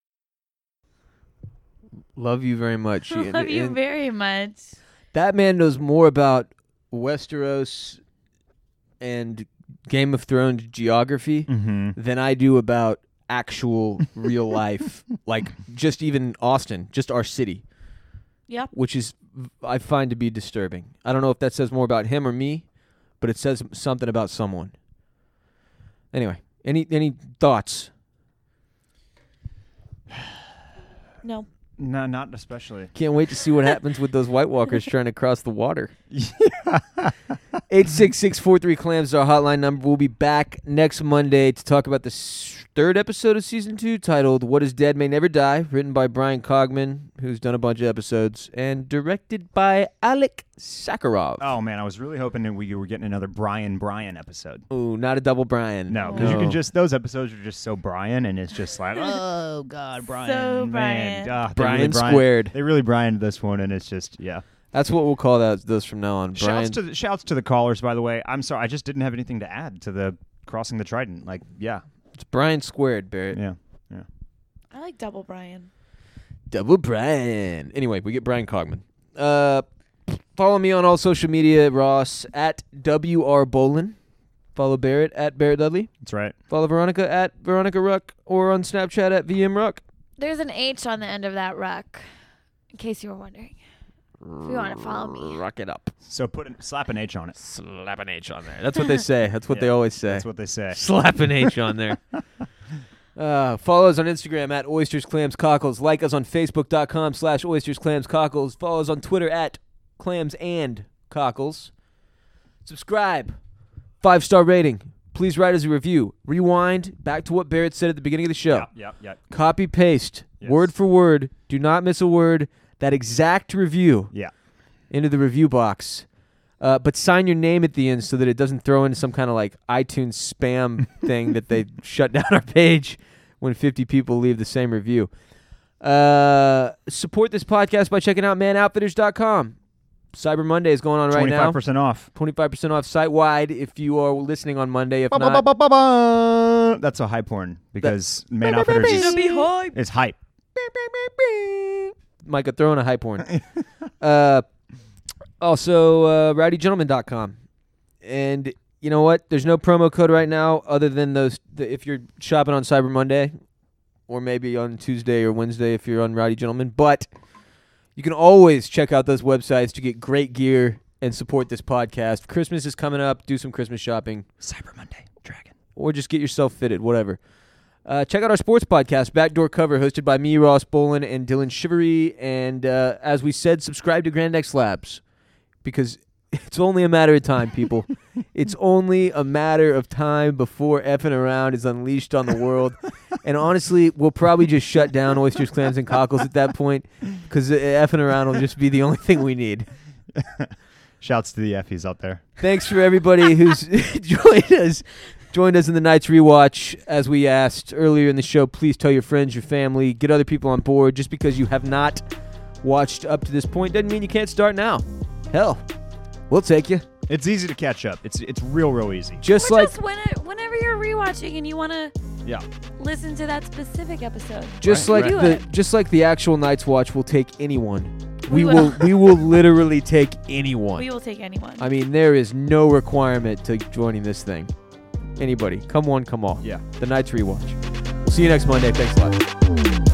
Love you very much. Love And- you and very much. That man knows more about Westeros and Game of Thrones geography Mhm. than I do about actual real life, like just even Austin, just our city. Yep. Which is, I find to be disturbing. I don't know if that says more about him or me, but it says something about someone. Anyway, any any thoughts? No. No, not especially. Can't wait to see what happens with those White Walkers trying to cross the water. eight six six, four three, clams is our hotline number. We'll be back next Monday to talk about the s- third episode of season two, titled What is Dead May Never Die, written by Brian Cogman, who's done a bunch of episodes, and directed by Alec Sakharov. Oh, man, I was really hoping that we were getting another Brian Brian episode. Ooh, not a double Brian. No, because you can just, those episodes are just so Brian, and it's just like, oh, God, Brian. So man. Brian. Ah, they Brian really Brian- squared. They really Brianed this one, and it's just, yeah. That's what we'll call that, those from now on. Brian. Shouts to, the, shouts to the callers, by the way. I'm sorry, I just didn't have anything to add to the crossing the Trident. Like, yeah. It's Brian squared, Barrett. Yeah, yeah. I like double Brian. Double Brian. Anyway, we get Brian Cogman. Uh, follow me on all social media, Ross, at W R Bolin. Follow Barrett, at Barrett Dudley. That's right. Follow Veronica, at Veronica Ruck, or on Snapchat, at V M Ruck. There's an H on the end of that ruck, in case you were wondering. If you want to follow me. Rock it up. So put an, slap an H on it. Slap an H on there. That's what they say. That's what Yeah, they always say. That's what they say. Slap an H on there. Uh, follow us on Instagram at Oysters, Clams, Cockles. Like us on Facebook.com slash Oysters, Clams, Cockles. Follow us on Twitter at Clams and Cockles. Subscribe. Five-star rating. Please write us a review. Rewind back to what Barrett said at the beginning of the show. Yep, yep, yep. Copy, paste. Yes. Word for word. Do not miss a word. That exact review Yeah. into the review box. Uh, but sign your name at the end so that it doesn't throw into some kind of like iTunes spam thing that they shut down our page when fifty people leave the same review. Uh, support this podcast by checking out man outfitters dot com. Cyber Monday is going on right now. twenty-five percent off. twenty-five percent off site-wide if you are listening on Monday. If not, Ba-ba-ba-ba-ba. That's a hype horn because Man Outfitters is, Be hype. is hype. Micah throwing a hype horn. uh, also, uh, rowdy gentleman dot com. And you know what? There's no promo code right now other than those. The, if you're shopping on Cyber Monday, or maybe on Tuesday or Wednesday if you're on Rowdy Gentleman. But you can always check out those websites to get great gear and support this podcast. Christmas is coming up. Do some Christmas shopping. Cyber Monday, Dragon. Or just get yourself fitted, whatever. Uh, check out our sports podcast, Backdoor Cover, hosted by me, Ross Bolin, and Dylan Shivery. And uh, as we said, subscribe to Grand X Labs because it's only a matter of time, people. It's only a matter of time before effing around is unleashed on the world. And honestly, we'll probably just shut down Oysters, Clams, and Cockles at that point because effing around will just be the only thing we need. Shouts to the Effies out there. Thanks for everybody who's joined us. Joined us in the Night's Rewatch. As we asked earlier in the show, please tell your friends, your family, get other people on board. Just because you have not watched up to this point doesn't mean you can't start now. Hell, we'll take you. It's easy to catch up. It's it's real, real easy. Just Or like just when it, whenever you're rewatching and you want to Yeah. listen to that specific episode. just Right, like right. the Do it. just like the actual Night's Watch will take anyone. We, We will will. we will literally take anyone. We will take anyone. I mean, there is no requirement to joining this thing. Anybody, come one, come all. Yeah. The Night's Rewatch. See you next Monday. Thanks a lot.